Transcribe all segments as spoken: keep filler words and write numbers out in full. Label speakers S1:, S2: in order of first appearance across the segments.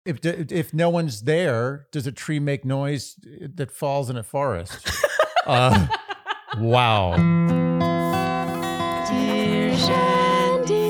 S1: If if no one's there, does a tree make noise that falls in a forest? uh, wow.
S2: Dear Shandy.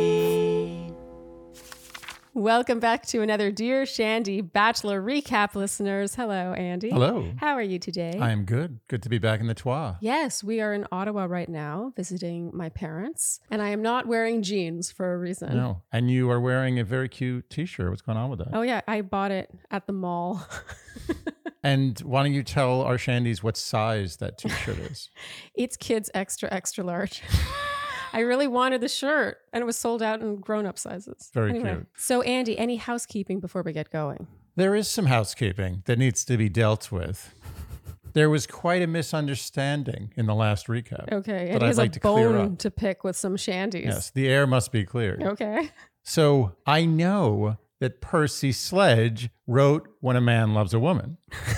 S3: Welcome back to another Dear Shandy Bachelor Recap, listeners. Hello, Andy.
S1: Hello.
S3: How are you today?
S1: I am good. Good to be back in the Trois.
S3: Yes, we are in Ottawa right now visiting my parents, and I am not wearing jeans for a reason.
S1: No. And you are wearing a very cute t-shirt. What's going on with that?
S3: Oh, yeah. I bought it at the mall.
S1: And why don't you tell our Shandies what size that t-shirt is?
S3: It's kids extra, extra large. I really wanted the shirt, and it was sold out in grown-up sizes.
S1: Very
S3: anyway,
S1: cute.
S3: So, Andy, any housekeeping before we get going?
S1: There is some housekeeping that needs to be dealt with. There was quite a misunderstanding in the last recap.
S3: Okay,
S1: that
S3: it
S1: I'd
S3: is
S1: like
S3: a
S1: to clear
S3: bone
S1: up.
S3: to pick with some shandies.
S1: Yes, the air must be cleared.
S3: Okay.
S1: So I know that Percy Sledge wrote When a Man Loves a Woman.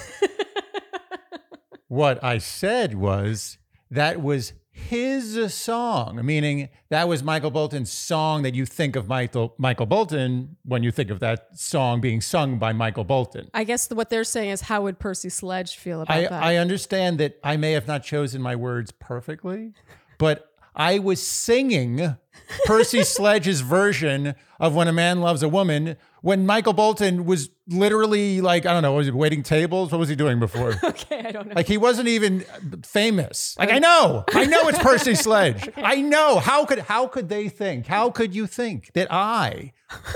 S1: What I said was that was his song, meaning that was Michael Bolton's song that you think of Michael Michael Bolton when you think of that song being sung by Michael Bolton.
S3: I guess what they're saying is, how would Percy Sledge feel about
S1: I,
S3: that?
S1: I understand that I may have not chosen my words perfectly, but I was singing Percy Sledge's version of When a Man Loves a Woman when Michael Bolton was literally like, I don't know, was he waiting tables? What was he doing before?
S3: Okay, I don't know.
S1: Like he wasn't even famous. Like I know, I know it's Percy Sledge.
S3: Okay.
S1: I know. How could how could they think? How could you think that I,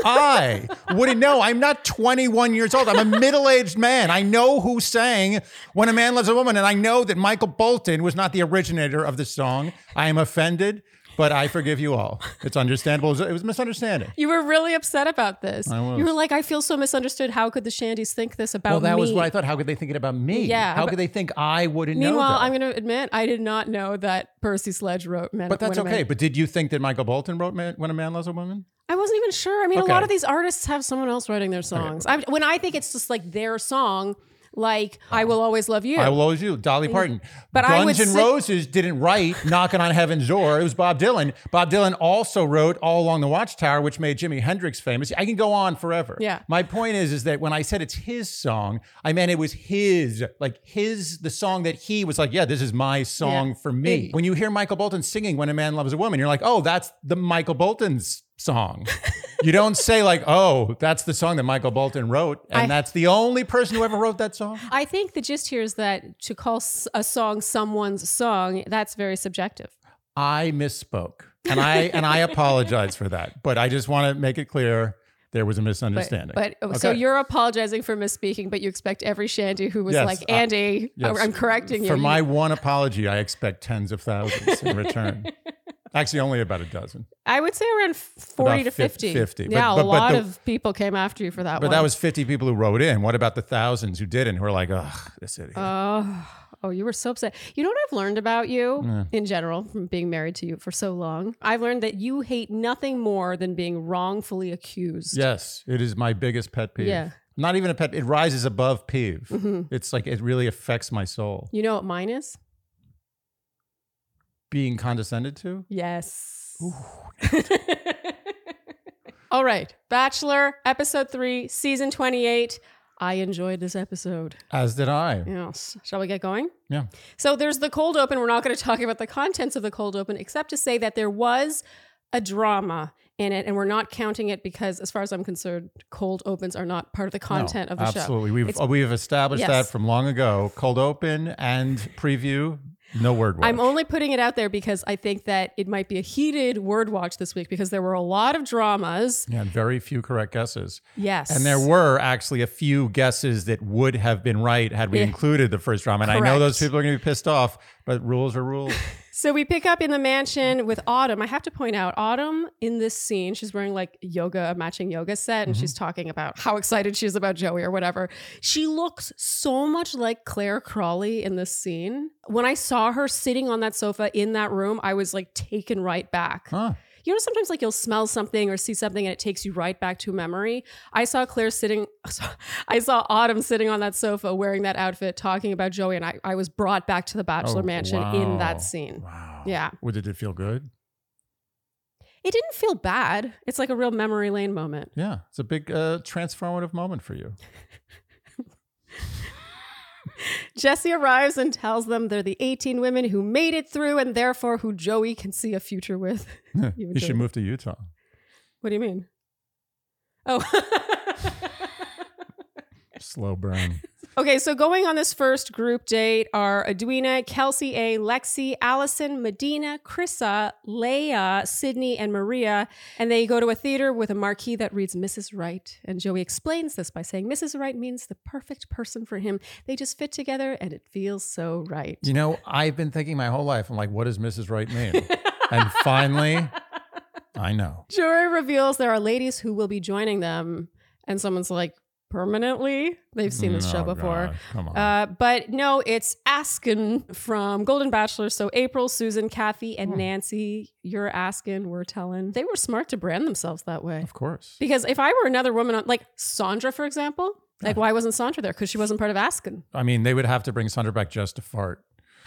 S1: I wouldn't know? I'm not twenty-one years old. I'm a middle-aged man. I know who sang When a Man Loves a Woman, and I know that Michael Bolton was not the originator of the song. I am offended, but I forgive you all. It's understandable. It was, it was a misunderstanding.
S3: You were really upset about this.
S1: I was.
S3: You were like, I feel so misunderstood. How could the Shandies think this about me?
S1: Well, that was what I thought. How could they think it about me?
S3: Yeah,
S1: How
S3: but-
S1: could they think I wouldn't know
S3: Meanwhile,
S1: that?
S3: I'm going to admit, I did not know that Percy Sledge wrote Men.
S1: But that's
S3: When a
S1: okay.
S3: Man-
S1: But did you think that Michael Bolton wrote Man, When a Man Loves a Woman?
S3: I wasn't even sure. I mean,
S1: Okay.
S3: a lot of these artists have someone else writing their songs. I, when I think it's just like their song, like I Will Always Love You.
S1: I Will Always You, Dolly Parton.
S3: But I
S1: Guns
S3: would
S1: N'
S3: say-
S1: Roses didn't write Knocking on Heaven's Door. It was Bob Dylan. Bob Dylan also wrote All Along the Watchtower, which made Jimi Hendrix famous. I can go on forever.
S3: Yeah.
S1: My point is, is that when I said it's his song, I meant it was his, like his, the song that he was like, yeah, this is my song
S3: Yeah.
S1: for me.
S3: It-
S1: when you hear Michael Bolton singing When a Man Loves a Woman, you're like, oh, that's the Michael Bolton's song. You don't say like, oh, that's the song that Michael Bolton wrote, and
S3: I-
S1: that's the only person who ever wrote that song.
S3: I think the gist here is that to call s- a song someone's song, that's very subjective.
S1: I misspoke, and I and I apologize for that. But I just want to make it clear there was a
S3: But,
S1: misunderstanding.
S3: but oh, so
S1: Okay.
S3: you're apologizing for misspeaking, but you expect every Shandy who was
S1: Yes,
S3: like,
S1: uh,
S3: Andy,
S1: yes.
S3: I'm correcting you.
S1: For
S3: You-
S1: my one apology, I expect tens of thousands in return. Actually, only about a dozen.
S3: I would say around forty
S1: About
S3: to
S1: fif-
S3: fifty.
S1: fifty. But-
S3: Yeah,
S1: but-
S3: a
S1: but
S3: lot
S1: the-
S3: of people came after you for that
S1: But
S3: one.
S1: that was fifty people who wrote in. What about the thousands who didn't? Who were like, ugh, this idiot.
S3: Oh, oh, you were so upset. You know what I've learned about you in general from being married to you for so long? I've learned that you hate nothing more than being wrongfully accused.
S1: Yes, it is my biggest pet peeve.
S3: Yeah.
S1: Not even a pet. It rises above peeve.
S3: Mhm.
S1: It's like it really affects my soul.
S3: You know what mine is?
S1: Being condescended to.
S3: Yes. All right. Bachelor, episode three, season twenty-eight. I enjoyed this episode.
S1: As did I.
S3: Yes. Shall we get going?
S1: Yeah.
S3: So there's the cold open. We're not going to talk about the contents of the cold open, except to say that there was a drama in it, and we're not counting it because, as far as I'm concerned, cold opens are not part of the content
S1: No,
S3: of the show.
S1: absolutely. We've
S3: It's-
S1: we've established
S3: Yes.
S1: that from long ago. Cold open and preview, no word watch.
S3: I'm only putting it out there because I think that it might be a heated word watch this week because there were a lot of dramas.
S1: yeah, and very few correct guesses.
S3: Yes.
S1: And there were actually a few guesses that would have been right had we
S3: Yeah.
S1: included the first drama. And I know
S3: Correct.
S1: those people are going to be pissed off, but rules are rules.
S3: So we pick up in the mansion with Autumn. I have to point out, Autumn in this scene, she's wearing like yoga, a matching yoga set, and
S1: Mm-hmm.
S3: she's talking about how excited she is about Joey or whatever. She looks so much like Claire Crawley in this scene. When I saw her sitting on that sofa in that room, I was like taken right back.
S1: Huh.
S3: You know, sometimes like you'll smell something or see something and it takes you right back to a memory. I saw Claire sitting, I saw Autumn sitting on that sofa wearing that outfit talking about Joey, and I, I was brought back to the Bachelor
S1: Oh,
S3: Mansion
S1: wow.
S3: in that scene.
S1: Wow.
S3: Yeah.
S1: Well, did it feel good?
S3: It didn't feel bad. It's like a real memory lane moment.
S1: Yeah, it's a big uh, transformative moment for you.
S3: Jesse arrives and tells them they're the eighteen women who made it through and therefore who Joey can see a future with. You
S1: You
S3: enjoyed
S1: should
S3: it.
S1: move to Utah.
S3: What do you mean? Oh.
S1: Slow burn.
S3: Okay, so going on this first group date are Edwina, Kelsey A, Lexi, Allison, Medina, Krissa, Leia, Sydney, and Maria. And they go to a theater with a marquee that reads Missus Right. And Joey explains this by saying Missus Right means the perfect person for him. They just fit together and it feels so right.
S1: You know, I've been thinking my whole life, I'm like, what does Missus Right mean? And finally, I know.
S3: Joey reveals there are ladies who will be joining them. And someone's like, permanently? They've seen this show
S1: Oh,
S3: before.
S1: God. Come on.
S3: Uh, but no, it's Askin from Golden Bachelor. So April, Susan, Kathy, and
S1: Hmm.
S3: Nancy. You're Askin, we're telling. They were smart to brand themselves that way.
S1: Of course.
S3: Because if I were another woman, on, like Sandra, for example, like why wasn't Sandra there? Because she wasn't part of Askin.
S1: I mean, they would have to bring Sandra back just to fart.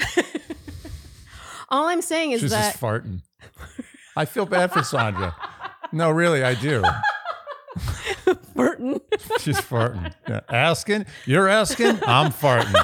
S3: All I'm saying is
S1: She's
S3: that
S1: just farting. I feel bad for Sandra. No, really, I do.
S3: Burton.
S1: She's farting. Yeah. Asking? You're asking? I'm farting.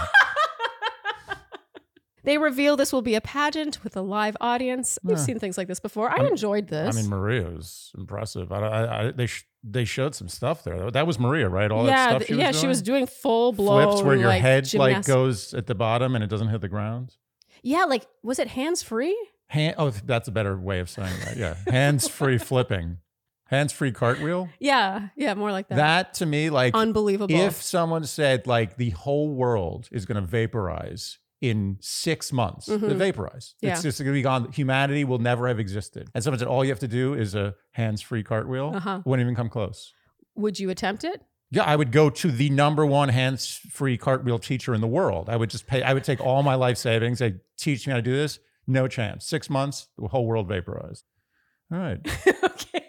S3: They reveal this will be a pageant with a live audience. We've
S1: Yeah.
S3: seen things like this before. I
S1: I'm-
S3: enjoyed this.
S1: I mean, Maria was impressive. I, I, I, they sh- they showed some stuff there. That was Maria, right? All
S3: yeah,
S1: that stuff
S3: th-
S1: she was
S3: yeah,
S1: doing?
S3: she was doing full blown
S1: Flips where your
S3: like,
S1: head like
S3: gymnastics.
S1: goes at the bottom and it doesn't hit the ground.
S3: Yeah, like was it hands free?
S1: Hand, oh, that's a better way of saying that. Yeah. Hands-free flipping. Hands-free cartwheel.
S3: Yeah, yeah, more like that.
S1: That to me, like,
S3: Unbelievable.
S1: if someone said like the whole world is going to vaporize in six months,
S3: Mhm.
S1: they vaporize.
S3: Yeah.
S1: It's just going to be gone. Humanity will never have existed. And someone said, all you have to do is a hands-free cartwheel.
S3: Uh-huh.
S1: Wouldn't even come close.
S3: Would you attempt it?
S1: Yeah, I would go to the number one hands-free cartwheel teacher in the world. I would just pay, I would take all my life savings. They teach me how to do this. No chance. Six months, the whole world vaporized. All right.
S3: Okay.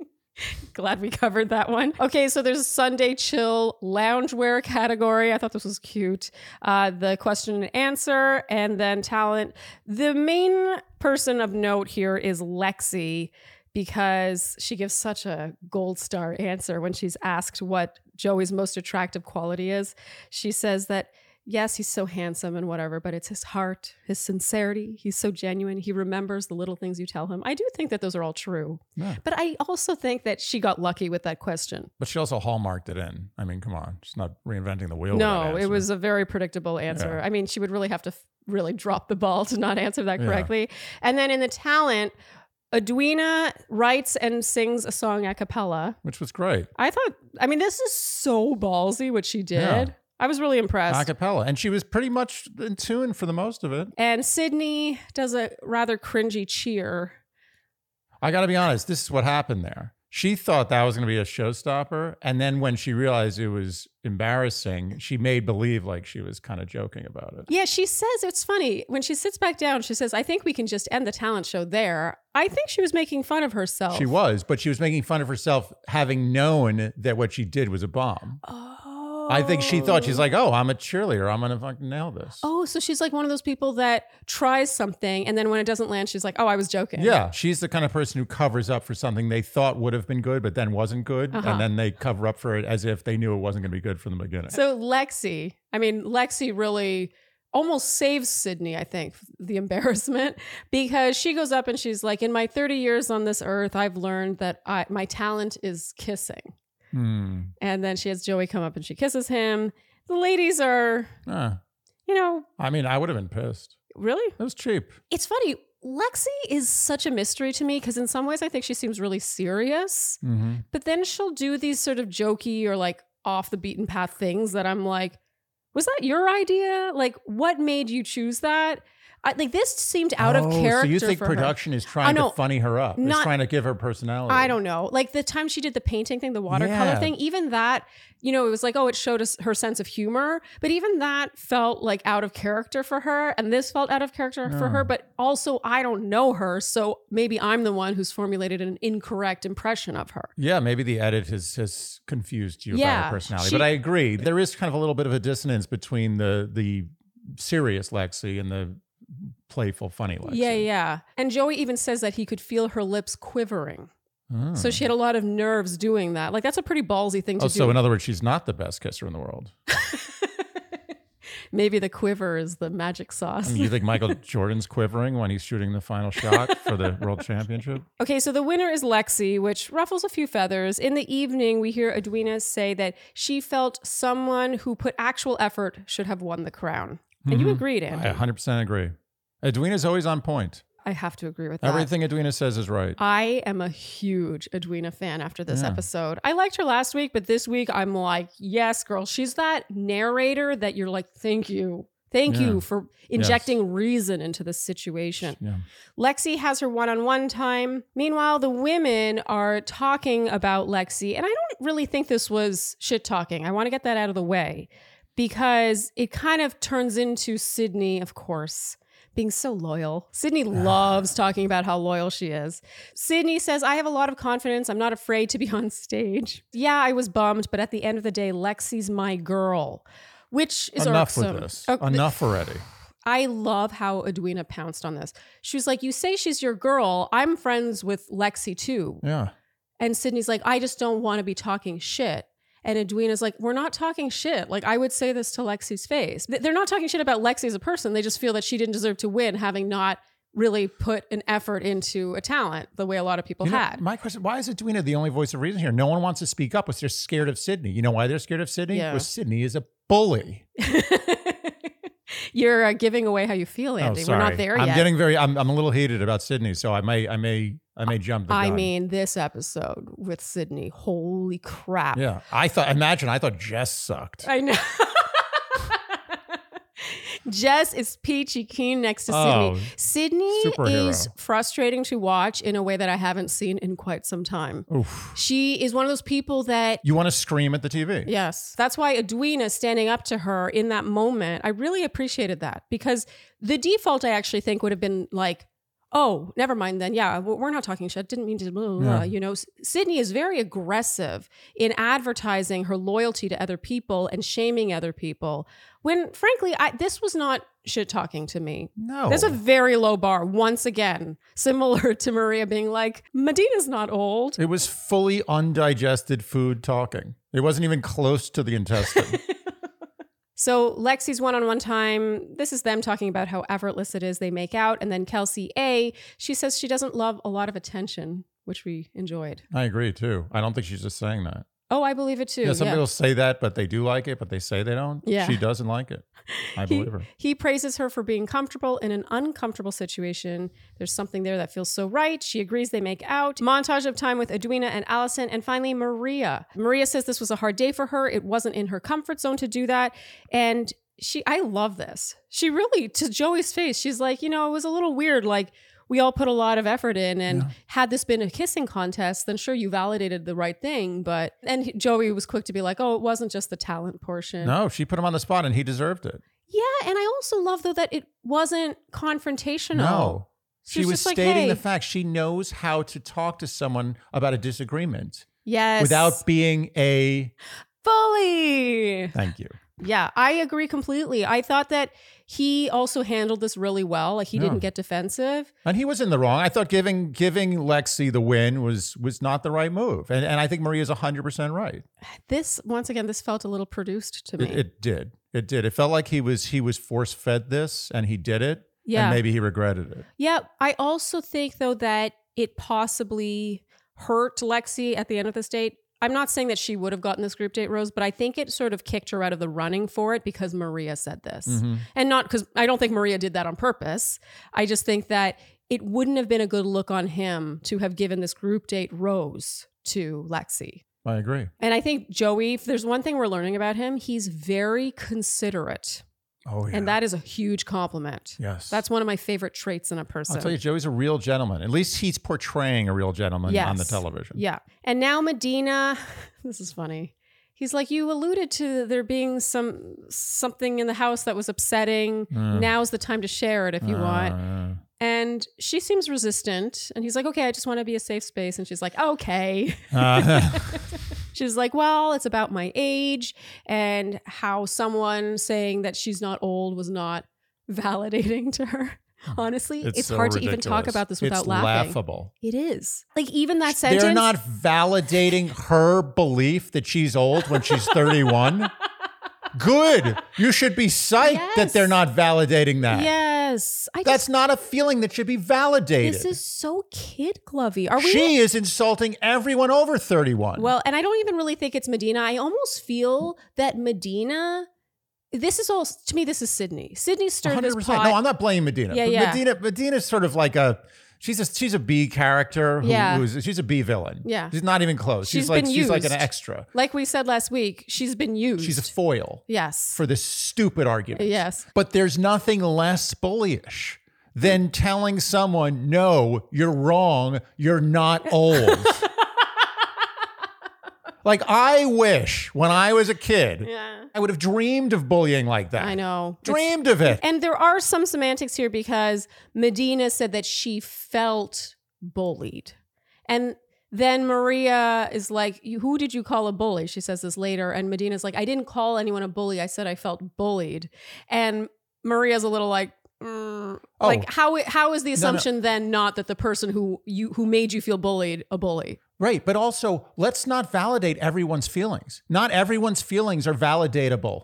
S3: Glad we covered that one. Okay, so there's a Sunday chill loungewear category. I thought this was cute. Uh, the question and answer, and then talent. The main person of note here is Lexi, because she gives such a gold star answer when she's asked what Joey's most attractive quality is. She says that, yes, he's so handsome and whatever, but it's his heart, his sincerity. He's so genuine. He remembers the little things you tell him. I do think that those are all true.
S1: Yeah.
S3: But I also think that she got lucky with that question.
S1: But she also hallmarked it in. I mean, come on. She's not reinventing the wheel. with that
S3: No, it
S1: answer.
S3: was a very predictable answer.
S1: Yeah.
S3: I mean, she would really have to f- really drop the ball to not answer that
S1: Yeah.
S3: correctly. And then in the talent, Edwina writes and sings a song a cappella.
S1: Which was great.
S3: I thought, I mean, this is so ballsy what she did.
S1: Yeah.
S3: I was really impressed.
S1: A cappella. And she was pretty much in tune for the most of it.
S3: And Sydney does a rather cringy cheer.
S1: I got to be honest. This is what happened there. She thought that was going to be a showstopper. And then when she realized it was embarrassing, she made believe like she was kind of joking about it.
S3: Yeah, she says, it's funny. When she sits back down, she says, I think we can just end the talent show there. I think she was making fun of herself.
S1: She was, but she was making fun of herself having known that what she did was a bomb.
S3: Oh.
S1: I think she thought, she's like, oh, I'm a cheerleader. I'm going to fucking nail this.
S3: Oh, so she's like one of those people that tries something and then when it doesn't land, she's like, oh, I was joking.
S1: Yeah, she's the kind of person who covers up for something they thought would have been good, but then wasn't good.
S3: Uh-huh.
S1: And then they cover up for it as if they knew it wasn't going to be good from the beginning.
S3: So Lexi, I mean, Lexi really almost saves Sydney, I think, the embarrassment, because she goes up and she's like, in my thirty years on this earth, I've learned that I, my talent is kissing.
S1: Hmm.
S3: And then she has Joey come up and she kisses him. The ladies are,
S1: Ah,
S3: you know,
S1: I mean, I would have been pissed.
S3: really?
S1: It was cheap.
S3: It's funny. Lexi is such a mystery to me because in some ways I think she seems really serious,
S1: Mm-hmm.
S3: but then she'll do these sort of jokey or like off the beaten path things that I'm like, was that your idea? Like, what made you choose that? I, like, this seemed out of character.
S1: So you think
S3: for her.
S1: production is trying
S3: Oh, no.
S1: to funny her up?
S3: Not-
S1: It's trying to give her personality?
S3: I don't know. Like the time she did the painting thing, the watercolor
S1: Yeah.
S3: thing, even that, you know, it was like, oh, it showed us her sense of humor. But even that felt like out of character for her. And this felt out of character for
S1: Yeah.
S3: her. But also, I don't know her. So maybe I'm the one who's formulated an incorrect impression of her.
S1: Yeah, maybe the edit has, has confused you about
S3: Yeah,
S1: her personality.
S3: she-
S1: but I agree. There is kind of a little bit of a dissonance between the the serious Lexi and the playful, funny Lexi.
S3: Yeah, yeah. And Joey even says that he could feel her lips quivering.
S1: Oh.
S3: So she had a lot of nerves doing that. Like, that's a pretty ballsy thing to
S1: Oh,
S3: do.
S1: so in other words, she's not the best kisser in the world.
S3: Maybe the quiver is the magic sauce.
S1: I mean, you think Michael Jordan's quivering when he's shooting the final shot for the world championship?
S3: Okay, so the winner is Lexi, which ruffles a few feathers. In the evening, we hear Edwina say that she felt someone who put actual effort should have won the crown. And you agreed, Andy.
S1: I one hundred percent agree. Edwina's always on point.
S3: I have to agree with that.
S1: Everything Edwina says is right.
S3: I am a huge Edwina fan after this
S1: Yeah.
S3: episode. I liked her last week, but this week I'm like, yes, girl. She's that narrator that you're like, thank you. Thank
S1: Yeah.
S3: you for injecting reason into this situation.
S1: Yeah.
S3: Lexi has her one-on-one time. Meanwhile, the women are talking about Lexi. And I don't really think this was shit talking. I want to get that out of the way because it kind of turns into Sydney, of course, being so loyal. Sydney loves talking about how loyal she is. Sydney says, I have a lot of confidence. I'm not afraid to be on stage. Yeah, I was bummed, but at the end of the day, Lexi's my girl, which is
S1: Enough
S3: irksome.
S1: with this.
S3: Oh, th-
S1: Enough already.
S3: I love how Edwina pounced on this. She was like, you say she's your girl. I'm friends with Lexi too.
S1: Yeah.
S3: And Sydney's like, I just don't want to be talking shit. And Edwina's like, we're not talking shit. Like, I would say this to Lexi's face. Th- They're not talking shit about Lexi as a person. They just feel that she didn't deserve to win, having not really put an effort into a talent the way a lot of people
S1: You know,
S3: had.
S1: my question, why is Edwina the only voice of reason here? No one wants to speak up because they're scared of Sydney. You know why they're scared of Sydney?
S3: Yeah.
S1: Because Sydney is a bully.
S3: You're uh, giving away how you feel, Andy.
S1: Oh,
S3: We're
S1: sorry.
S3: not there
S1: I'm
S3: yet.
S1: getting very, I'm, I'm a little heated about Sydney, so I may, I may, I may jump the gun.
S3: I mean, this episode with Sydney, holy crap.
S1: Yeah. I thought, imagine, I thought Jess sucked.
S3: I know. Jess is peachy keen next to
S1: Oh,
S3: Sydney. Sydney
S1: superhero.
S3: is frustrating to watch in a way that I haven't seen in quite some time.
S1: Oof.
S3: She is one of those people that,
S1: You want to scream at the T V.
S3: yes, that's why Edwina standing up to her in that moment, I really appreciated that because the default I actually think would have been like, oh, never mind then. Yeah, w- we're not talking shit. Didn't mean to, blah, blah, blah.
S1: Yeah.
S3: You know, S- Sydney is very aggressive in advertising her loyalty to other people and shaming other people. When frankly, I, this was not shit talking to me.
S1: No.
S3: There's a very low bar once again, similar to Maria being like, Medina's not old.
S1: It was fully undigested food talking. It wasn't even close to the intestine.
S3: So Lexi's one-on-one time, this is them talking about how effortless it is they make out. And then Kelsey A, she says she doesn't love a lot of attention, which we enjoyed.
S1: I agree too. I don't think she's just saying that.
S3: Oh, I believe it too.
S1: Yeah, some
S3: yeah.
S1: people say that, but they do like it, but they say they don't.
S3: Yeah.
S1: She doesn't like it. I
S3: He,
S1: believe her.
S3: he praises her for being comfortable in an uncomfortable situation. There's something there that feels so right. She agrees they make out. Montage of time with Edwina and Allison. And finally, Maria. Maria says this was a hard day for her. It wasn't in her comfort zone to do that. And she, I love this. She really, to Joey's face, she's like, you know, it was a little weird. Like, we all put a lot of effort in, and
S1: Yeah.
S3: had this been a kissing contest, then sure, you validated the right thing. But, and he- Joey was quick to be like, oh, it wasn't just the talent portion.
S1: No, she put him on the spot and he deserved it.
S3: Yeah, and I also love though that it wasn't confrontational.
S1: No. She
S3: She's
S1: was
S3: just like,
S1: stating
S3: hey.
S1: the fact. She knows how to talk to someone about a disagreement
S3: Yes.
S1: without being a
S3: fully.
S1: thank you.
S3: Yeah, I agree completely. I thought that he also handled this really well. Like he
S1: Yeah.
S3: didn't get defensive.
S1: And he was in the wrong. I thought giving giving Lexi the win was was not the right move. And and I think Maria's one hundred percent right.
S3: This once again, this felt a little produced to me.
S1: It, it did. It did. It felt like he was he was force fed this and he did it.
S3: Yeah.
S1: And maybe he regretted it.
S3: Yeah, I also think though that it possibly hurt Lexi at the end of this date. I'm not saying that she would have gotten this group date rose, but I think it sort of kicked her out of the running for it because Maria said this.
S1: Mm-hmm.
S3: And not because I don't think Maria did that on purpose. I just think that it wouldn't have been a good look on him to have given this group date rose to Lexi.
S1: I agree.
S3: And I think Joey, if there's one thing we're learning about him, he's very considerate.
S1: Oh yeah.
S3: And that is a huge compliment.
S1: yes.
S3: That's one of my favorite traits in a person.
S1: I'll tell you, Joey's a real gentleman. At least he's portraying a real gentleman on the
S3: Yes.
S1: television.
S3: Yeah. And now Medina, this is funny. He's like, you alluded to there being some something in the house that was upsetting.
S1: Mm.
S3: Now's the time to share it if you
S1: Uh,
S3: want. And she seems resistant. And he's like, okay, I just want to be a safe space. And she's like, okay.
S1: uh,
S3: She's like, well, it's about my age and how someone saying that she's not old was not validating to her. Honestly, it's,
S1: so
S3: hard to even
S1: ridiculous.
S3: talk about this without
S1: it's
S3: laughing.
S1: laughable.
S3: It is. Like even that sentence.
S1: They're not validating her belief that she's old when she's thirty-one. Good. You should be psyched
S3: Yes.
S1: that they're not validating that.
S3: Yes. I
S1: That's
S3: just,
S1: not a feeling that should be validated.
S3: this is so kid glovey. Are we?
S1: She is insulting everyone over thirty-one.
S3: Well, and I don't even really think it's Medina. I almost feel that Medina. This is all to me. This is Sydney. Sydney stirred this pot.
S1: No, I'm not blaming Medina.
S3: Yeah,
S1: But
S3: yeah.
S1: Medina, Medina's sort of like a, she's a she's a B character. Who,
S3: Yeah.
S1: who's she's a B villain.
S3: Yeah.
S1: she's not even close. She's,
S3: She's
S1: like
S3: been
S1: she's like an
S3: used.
S1: extra.
S3: Like we said last week, she's been used.
S1: She's a foil
S3: yes.
S1: for this stupid argument.
S3: Yes.
S1: But there's nothing less bullyish than telling someone, no, you're wrong. You're not old. Like, I wish when I was a kid,
S3: Yeah.
S1: I would have dreamed of bullying like that.
S3: I know. It's-
S1: Dreamed of it.
S3: And there are some semantics here because Medina said that she felt bullied. And then Maria is like, "You- who did you call a bully?" She says this later. And Medina's like, "I didn't call anyone a bully. I said I felt bullied." And Maria's a little like, mm,
S1: Oh.
S3: like how how is the
S1: no.
S3: assumption then not that the person who you who made you feel bullied a bully?
S1: Right. But also, let's not validate everyone's feelings. Not everyone's feelings are validatable.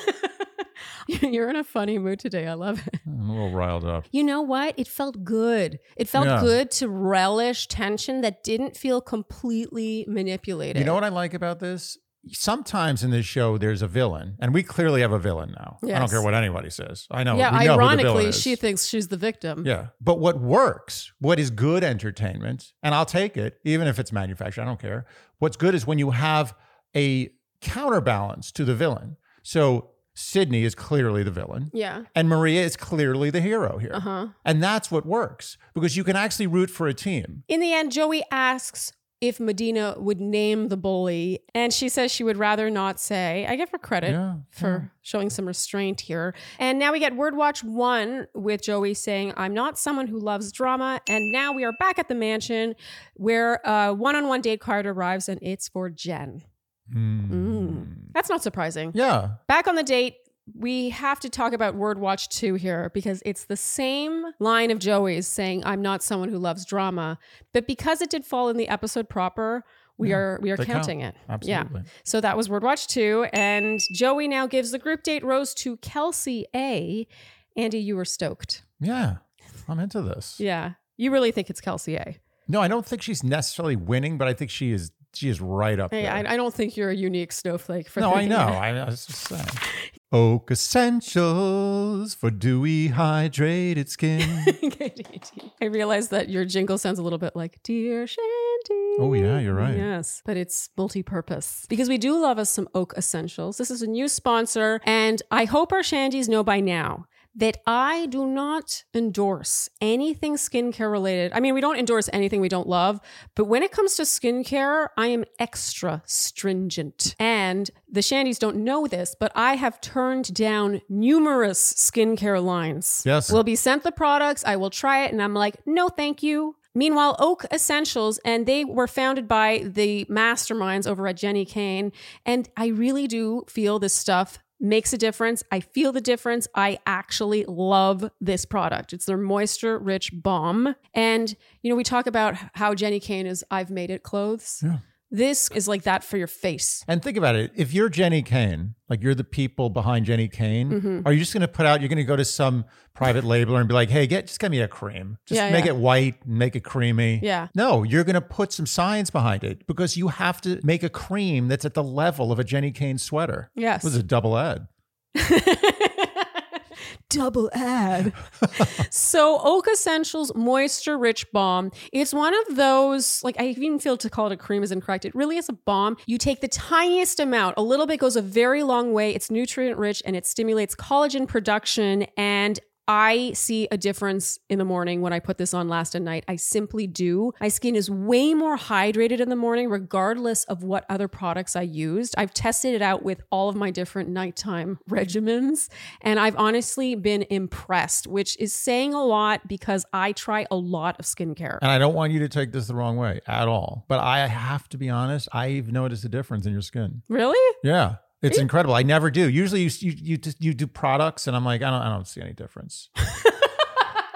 S3: You're in a funny mood today. I love it.
S1: I'm a little riled up.
S3: You know what? It felt good. It felt
S1: Yeah.
S3: good to relish tension that didn't feel completely manipulated.
S1: You know what I like about this? Sometimes in this show, there's a villain, and we clearly have a villain now. I don't
S3: Yes.
S1: care what anybody says. I know.
S3: Yeah,
S1: we know who the villain
S3: ironically,
S1: is.
S3: she thinks she's the victim.
S1: Yeah. But what works, what is good entertainment, and I'll take it, even if it's manufactured, I don't care. What's good is when you have a counterbalance to the villain. So Sydney is clearly the villain.
S3: Yeah.
S1: And Maria is clearly the hero here.
S3: Uh-huh.
S1: And that's what works because you can actually root for a team.
S3: In the end, Joey asks if Medina would name the bully, and she says she would rather not say. I give her credit
S1: Yeah,
S3: for showing some restraint here. And now we get Word Watch one with Joey saying, "I'm not someone who loves drama." And now we are back at the mansion where a one-on-one date card arrives, and it's for Jen. Mm. That's not surprising.
S1: Yeah.
S3: Back on the date, we have to talk about Word Watch two here because it's the same line of Joey's saying, "I'm not someone who loves drama." But because it did fall in the episode proper, we
S1: Yeah,
S3: are we are
S1: they
S3: counting
S1: count.
S3: it.
S1: Absolutely.
S3: Yeah. So that was Word Watch two. And Joey now gives the group date rose to Kelsey A. Andy, you were stoked.
S1: Yeah. I'm into this.
S3: Yeah. You really think it's Kelsey A.
S1: No, I don't think she's necessarily winning, but I think she is she is right up
S3: Hey,
S1: there.
S3: I, I don't think you're a unique snowflake for
S1: no, I
S3: thinking
S1: know.
S3: that.
S1: I, I was just saying. Oak Essentials for dewy, hydrated skin.
S3: I realize that your jingle sounds a little bit like Dear Shandy.
S1: Oh, yeah, you're right.
S3: Yes, but it's multi-purpose because we do love us some Oak Essentials. This is a new sponsor, and I hope our Shandies know by now that I do not endorse anything skincare related. I mean, we don't endorse anything we don't love, but when it comes to skincare, I am extra stringent. And the Shandies don't know this, but I have turned down numerous skincare lines.
S1: Yes.
S3: We'll be sent the products, I will try it, and I'm like, no, thank you. Meanwhile, Oak Essentials, and they were founded by the masterminds over at Jenny Kane, and I really do feel this stuff makes a difference. I feel the difference. I actually love this product. It's their moisture rich balm. And, you know, we talk about how Jenny Kane is I've Made It clothes.
S1: Yeah.
S3: This is like that for your face.
S1: And think about it. If you're Jenny Kane, like you're the people behind Jenny Kane,
S3: Mm-hmm.
S1: are you just going to put out, you're going to go to some private labeler and be like, hey, get, just get me a cream. Just
S3: Yeah,
S1: make
S3: yeah.
S1: it white and make it creamy.
S3: Yeah.
S1: No, you're going to put some science behind it because you have to make a cream that's at the level of a Jenny Kane sweater.
S3: Yes.
S1: It was a double ad.
S3: Double ad. So Oak Essentials Moisture Rich Balm. It's one of those, like I even feel to call it a cream is incorrect. It really is a balm. You take the tiniest amount, a little bit goes a very long way. It's nutrient rich and it stimulates collagen production. And I see a difference in the morning when I put this on last at night. I simply do. My skin is way more hydrated in the morning, regardless of what other products I used. I've tested it out with all of my different nighttime regimens, and I've honestly been impressed, which is saying a lot because I try a lot of skincare.
S1: And I don't want you to take this the wrong way at all. But I have to be honest, I've noticed a difference in your skin.
S3: Really?
S1: Yeah. It's incredible. I never do. Usually you you you, you do products and I'm like, I don't I don't see any difference.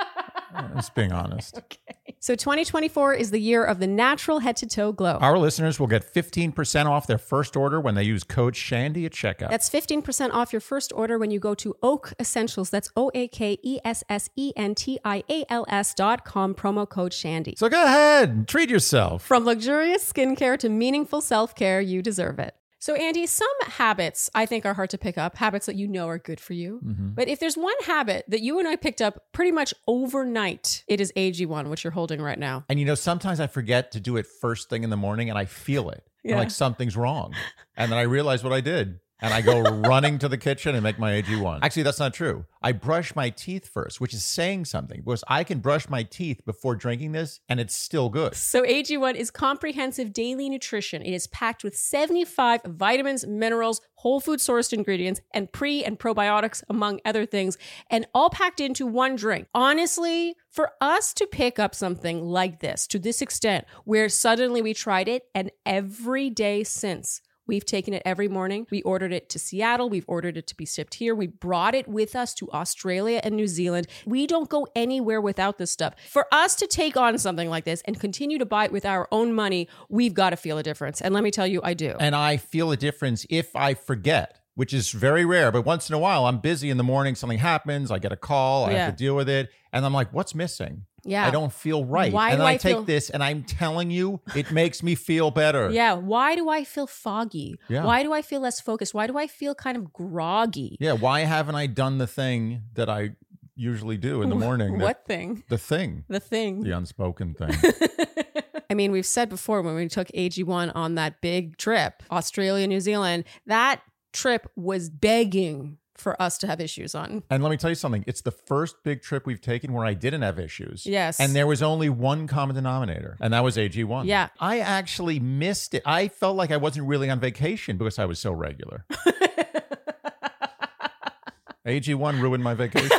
S1: Just being honest.
S3: So twenty twenty-four is the year of the natural head-to-toe glow.
S1: Our listeners will get fifteen percent off their first order when they use code Shandy at checkout.
S3: That's fifteen percent off your first order when you go to Oak Essentials. That's O A K E S S E N T I A L S dot com, promo code Shandy.
S1: So go ahead, treat yourself.
S3: From luxurious skincare to meaningful self-care, you deserve it. So, Andy, some habits I think are hard to pick up, habits that you know are good for you.
S1: Mm-hmm.
S3: But if there's one habit that you and I picked up pretty much overnight, it is A G one, which you're holding right now.
S1: And you know, sometimes I forget to do it first thing in the morning and I feel it.
S3: Yeah.
S1: I'm like something's wrong. And then I realize what I did. And I go running to the kitchen and make my A G one. Actually, that's not true. I brush my teeth first, which is saying something because I can brush my teeth before drinking this and it's still good.
S3: So A G one is comprehensive daily nutrition. It is packed with seventy-five vitamins, minerals, whole food sourced ingredients, and pre and probiotics, among other things, and all packed into one drink. Honestly, for us to pick up something like this to this extent, where suddenly we tried it and every day since, we've taken it every morning. We ordered it to Seattle. We've ordered it to be shipped here. We brought it with us to Australia and New Zealand. We don't go anywhere without this stuff. For us to take on something like this and continue to buy it with our own money, we've got to feel a difference. And let me tell you, I do.
S1: And I feel a difference if I forget, which is very rare. But once in a while, I'm busy in the morning. Something happens. I get a call. I
S3: Yeah.
S1: have to deal with it. And I'm like, what's missing?
S3: Yeah.
S1: I don't feel right.
S3: Why
S1: and
S3: do
S1: then I,
S3: I
S1: take
S3: feel-
S1: this and I'm telling you, it makes me feel better.
S3: Yeah. Why do I feel foggy?
S1: Yeah.
S3: Why do I feel less focused? Why do I feel kind of groggy?
S1: Yeah. Why haven't I done the thing that I usually do in the morning?
S3: What
S1: that-
S3: thing?
S1: The thing.
S3: The thing.
S1: The unspoken thing.
S3: I mean, we've said before when we took A G one on that big trip, Australia, New Zealand, that trip was begging for us to have issues on.
S1: And let me tell you something. It's the first big trip we've taken where I didn't have issues.
S3: Yes.
S1: And there was only one common denominator, and that was A G one.
S3: Yeah.
S1: I actually missed it. I felt like I wasn't really on vacation because I was so regular. A G one ruined my vacation.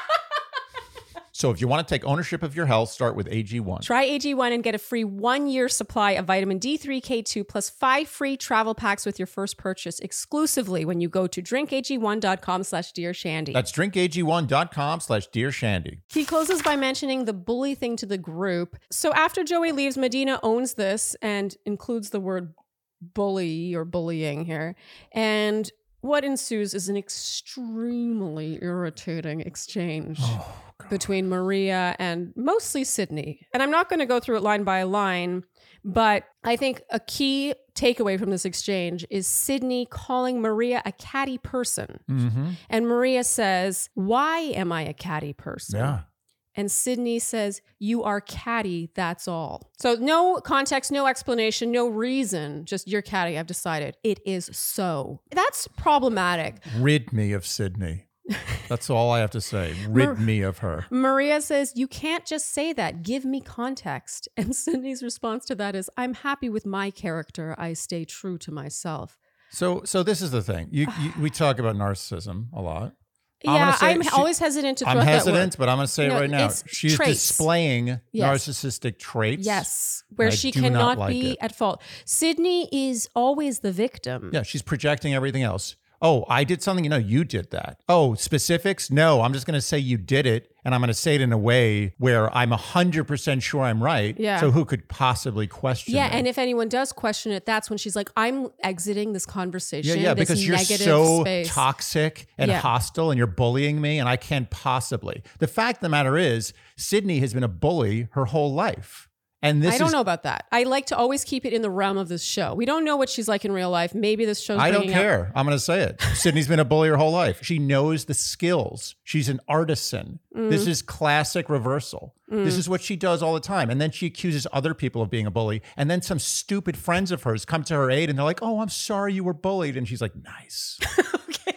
S1: So if you want to take ownership of your health, start with A G one.
S3: Try A G one and get a free one-year supply of vitamin D three, K two, plus five free travel packs with your first purchase exclusively when you go to drinkag1.com slash Dear Shandy.
S1: That's drinkag1.com slash Dear Shandy.
S3: He closes by mentioning the bully thing to the group. So after Joey leaves, Medina owns this and includes the word bully or bullying here. And what ensues is an extremely irritating exchange
S1: Oh,
S3: between Maria and mostly Sydney. And I'm not going to go through it line by line, but I think a key takeaway from this exchange is Sydney calling Maria a catty person.
S1: Mm-hmm.
S3: And Maria says, "Why am I a catty person?"
S1: Yeah.
S3: And Sydney says, "You are catty, that's all." So no context, no explanation, no reason, just "you're catty, I've decided." It is so. That's problematic.
S1: Rid me of Sydney. That's all I have to say. Rid me of her.
S3: Maria says, "You can't just say that. Give me context." And Sydney's response to that is, "I'm happy with my character. I stay true to myself."
S1: So, so this is the thing. You, you we talk about narcissism a lot. I'm
S3: Yeah,
S1: gonna say
S3: I'm
S1: she-
S3: always hesitant to throw
S1: I'm
S3: out that
S1: hesitant,
S3: word.
S1: but I'm going to say
S3: No,
S1: it right now.
S3: it's
S1: She's
S3: traits.
S1: displaying
S3: Yes.
S1: narcissistic traits.
S3: Yes, where
S1: I
S3: she
S1: do not
S3: cannot
S1: like
S3: be
S1: it.
S3: at fault. Sydney is always the victim.
S1: Yeah, she's projecting everything else. Oh, I did something. You know, you did that. Oh, specifics? No, I'm just going to say you did it. And I'm going to say it in a way where I'm one hundred percent sure I'm right.
S3: Yeah.
S1: So who could possibly question
S3: Yeah,
S1: me?
S3: and if anyone does question it, that's when she's like, "I'm exiting this conversation."
S1: Yeah, yeah,
S3: this
S1: because you're
S3: negative
S1: so
S3: space.
S1: toxic and
S3: Yeah.
S1: hostile and you're bullying me and I can't possibly. The fact of the matter is, Sydney has been a bully her whole life. And this
S3: I don't
S1: is,
S3: know about that. I like to always keep it in the realm of this show. We don't know what she's like in real life. Maybe this show's
S1: I don't
S3: bringing up-
S1: care. I'm going to say it. Sydney's been a bully her whole life. She knows the skills. She's an artisan.
S3: Mm.
S1: This is classic reversal. This is what she does all the time. And then she accuses other people of being a bully. And then some stupid friends of hers come to her aid and they're like, "Oh, I'm sorry you were bullied." And she's like, "Nice."
S3: Okay.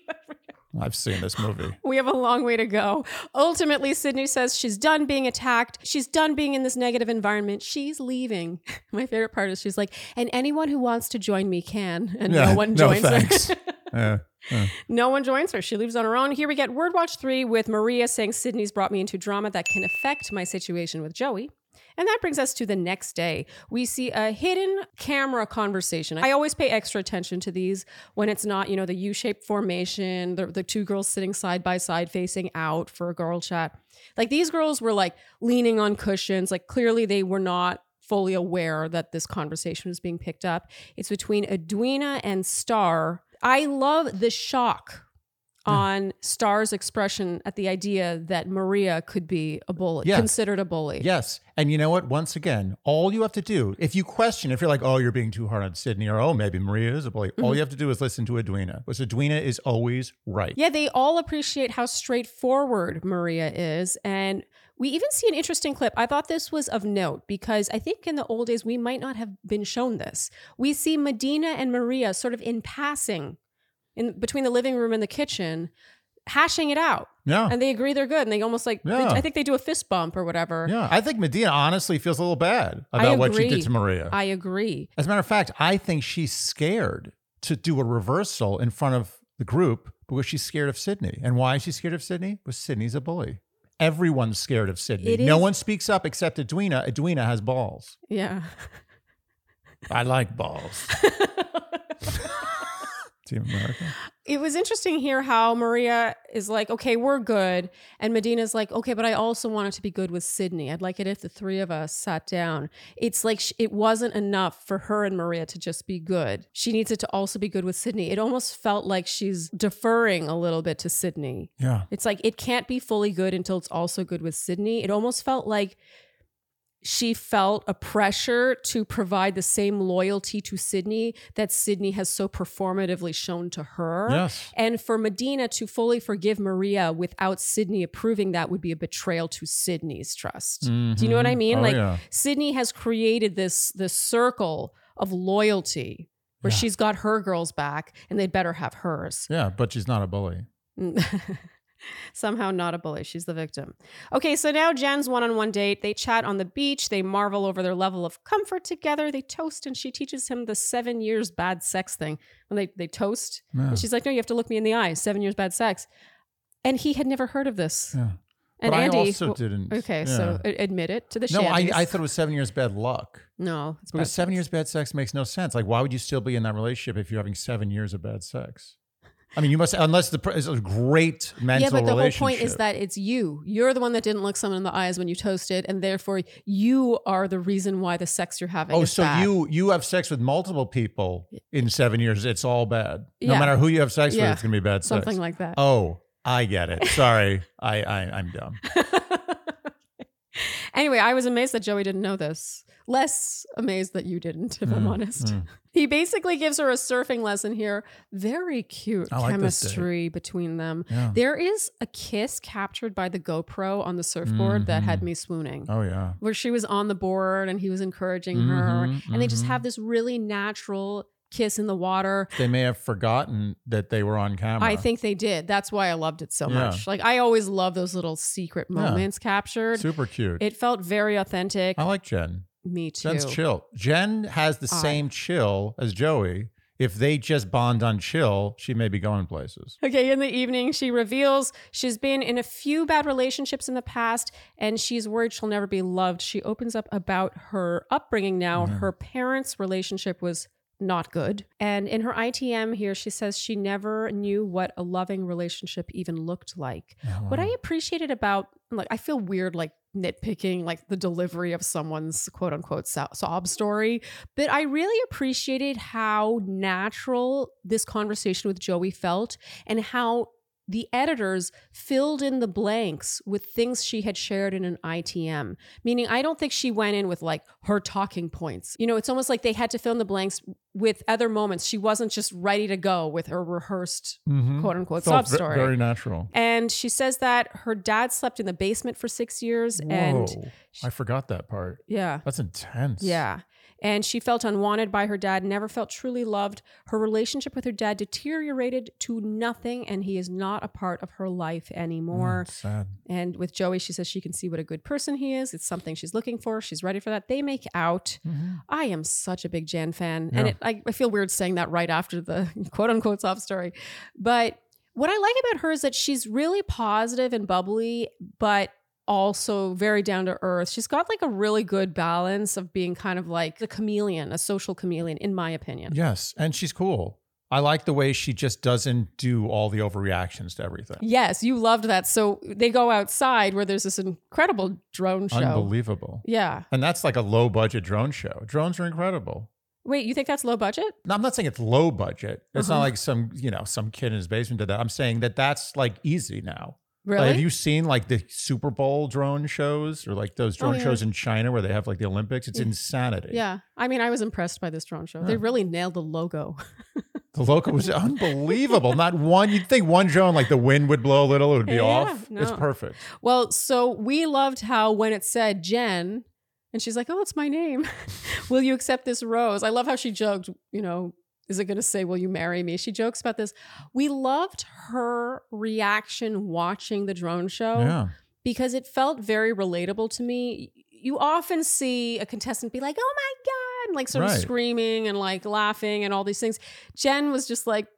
S1: I've seen this movie.
S3: We have a long way to go. Ultimately, Sydney says she's done being attacked. She's done being in this negative environment. She's leaving. My favorite part is she's like, "And anyone who wants to join me can." And
S1: Yeah,
S3: no one
S1: no
S3: joins her.
S1: thanks. Yeah.
S3: No one joins her. She leaves on her own. Here we get Word Watch three with Maria saying, "Sydney's brought me into drama that can affect my situation with Joey." And that brings us to the next day. We see a hidden camera conversation. I always pay extra attention to these when it's not, you know, the U-shaped formation, the, the two girls sitting side by side facing out for a girl chat. Like these girls were like leaning on cushions. Like clearly they were not fully aware that this conversation was being picked up. It's between Edwina and Star. I love the shock on Star's expression at the idea that Maria could be a bully,
S1: Yeah.
S3: considered a bully.
S1: Yes. And you know what? Once again, all you have to do, if you question, if you're like, oh, you're being too hard on Sydney, or oh, maybe Maria is a bully, all you have to do is listen to Edwina, because Edwina is always right.
S3: Yeah, they all appreciate how straightforward Maria is. And we even see an interesting clip. I thought this was of note because I think in the old days, we might not have been shown this. We see Medina and Maria sort of in passing in between the living room and the kitchen, hashing it out.
S1: Yeah.
S3: And they agree they're good. And they almost like,
S1: Yeah.
S3: they, I think they do a fist bump or whatever.
S1: Yeah. I think Medina honestly feels a little bad
S3: I
S1: about what she
S3: agree.
S1: did to Maria.
S3: I agree.
S1: As a matter of fact, I think she's scared to do a reversal in front of the group because she's scared of Sydney. And why is she scared of Sydney? Because Sydney's a bully. Everyone's scared of Sydney.
S3: It
S1: No
S3: is-
S1: one speaks up except Edwina. Edwina has balls.
S3: Yeah.
S1: I like balls. Team America.
S3: It was interesting here how Maria is like, okay, we're good. And Medina's like, okay, but I also want it to be good with Sydney. I'd like it if the three of us sat down. It's like sh- it wasn't enough for her and Maria to just be good. She needs it to also be good with Sydney. It almost felt like she's deferring a little bit to Sydney.
S1: Yeah.
S3: It's like it can't be fully good until it's also good with Sydney. It almost felt like she felt a pressure to provide the same loyalty to Sydney that Sydney has so performatively shown to her.
S1: Yes.
S3: And for Medina to fully forgive Maria without Sydney approving that would be a betrayal to Sydney's trust. Do you know what I mean?
S1: Oh,
S3: like
S1: yeah.
S3: Sydney has created this, this circle of loyalty where
S1: Yeah.
S3: she's got her girls back and they'd better have hers.
S1: Yeah, but she's not a bully.
S3: Somehow not a bully. She's the victim. Okay, so now Jen's one-on-one date. They chat on the beach. They marvel over their level of comfort together. They toast, and she teaches him the seven years bad sex thing. When they, they toast,
S1: Yeah.
S3: and she's like, no, you have to look me in the eye. Seven years bad sex. And he had never heard of this.
S1: Yeah.
S3: And
S1: but
S3: Andy,
S1: I also
S3: well,
S1: didn't.
S3: okay,
S1: yeah.
S3: so a- admit it to the
S1: No, I,
S3: shanties.
S1: I thought it was seven years bad luck.
S3: No, it's bad
S1: Because seven
S3: sex.
S1: years bad sex makes no sense. Like, why would you still be in that relationship if you're having seven years of bad sex? I mean, you must, unless the it's a great mental
S3: Yeah, but the whole
S1: relationship.
S3: point is that it's you. You're the one that didn't look someone in the eyes when you toasted, and therefore you are the reason why the sex you're having
S1: Oh,
S3: is
S1: so
S3: bad.
S1: you you have sex with multiple people in seven years. It's all bad. No
S3: Yeah.
S1: matter who you have sex
S3: Yeah.
S1: with, it's going to be bad sex.
S3: Something like that.
S1: Oh, I get it. Sorry. I, I, I'm dumb.
S3: Anyway, I was amazed that Joey didn't know this. Less amazed that you didn't, if
S1: Mm,
S3: I'm honest. He basically gives her a surfing lesson here. Very cute
S1: I like this
S3: chemistry between them.
S1: Yeah.
S3: There is a kiss captured by the GoPro on the surfboard that
S1: Mm-hmm.
S3: had me swooning.
S1: Oh, yeah.
S3: Where she was on the board and he was encouraging her.
S1: Mhm,
S3: And they just
S1: mhm.
S3: have this really natural kiss in the water.
S1: They may have forgotten that they were on camera.
S3: I think they did. That's why I loved it so
S1: Yeah.
S3: much. Like I always love those little secret
S1: Yeah.
S3: moments captured.
S1: Super cute.
S3: It felt very authentic.
S1: I like Jen.
S3: Me too.
S1: Jen's chill. Jen has the
S3: Odd.
S1: same chill as Joey. If they just bond on chill, she may be going places.
S3: Okay, in the evening, she reveals she's been in a few bad relationships in the past and she's worried she'll never be loved. She opens up about her upbringing now. Her parents' relationship was not good. And in her I T M here, she says she never knew what a loving relationship even looked like. What I appreciated about, like, I feel weird, like, nitpicking like the delivery of someone's quote unquote so- sob story, but I really appreciated how natural this conversation with Joey felt and how the editors filled in the blanks with things she had shared in an I T M. Meaning, I don't think she went in with like her talking points. You know, it's almost like they had to fill in the blanks with other moments. She wasn't just ready to go with her rehearsed
S1: Mhm.
S3: quote unquote
S1: Felt
S3: sob
S1: ve-
S3: story.
S1: Very natural.
S3: And she says that her dad slept in the basement for six years. And
S1: Whoa. I forgot that part.
S3: yeah,
S1: That's intense.
S3: yeah. And she felt unwanted by her dad, never felt truly loved. Her relationship with her dad deteriorated to nothing, and he is not a part of her life
S1: Oh,
S3: anymore.
S1: it's sad.
S3: And with Joey, she says she can see what a good person he is. It's something she's looking for. She's ready for that. They make out. I am such a big Jan fan. And
S1: Yeah.
S3: it, I, I feel weird saying that right after the quote unquote sob story. But what I like about her is that she's really positive and bubbly, but also very down to earth. She's got like a really good balance of being kind of like a chameleon, a social chameleon, in my opinion.
S1: Yes. And she's cool. I like the way she just doesn't do all the overreactions to everything.
S3: Yes, you loved that. So they go outside where there's this incredible drone show.
S1: Unbelievable.
S3: Yeah.
S1: And that's like a low budget drone show. Drones are incredible.
S3: Wait, you think that's low budget?
S1: No, I'm not saying it's low budget. It's
S3: Uh-huh.
S1: not like some, you know, some kid in his basement did that. I'm saying that that's like easy now.
S3: Really?
S1: Like, have you seen like the Super Bowl drone shows or like those drone
S3: Oh, yeah.
S1: shows in China where they have like the Olympics? It's
S3: Yeah.
S1: insanity.
S3: Yeah. I mean, I was impressed by this drone show. They
S1: Yeah.
S3: really nailed the logo.
S1: The logo was unbelievable. Not one, you'd think one drone, like the wind would blow a little, it would be
S3: Yeah,
S1: off. It's
S3: no.
S1: perfect.
S3: Well, so we loved how when it said Jen, and she's like, oh, it's my name. Will you accept this rose? I love how she joked, you know, is it going to say, will you marry me? She jokes about this. We loved her reaction watching the drone show
S1: Yeah.
S3: because it felt very relatable to me. You often see a contestant be like, oh my God, and like sort
S1: Right.
S3: of screaming and like laughing and all these things. Jen was just like,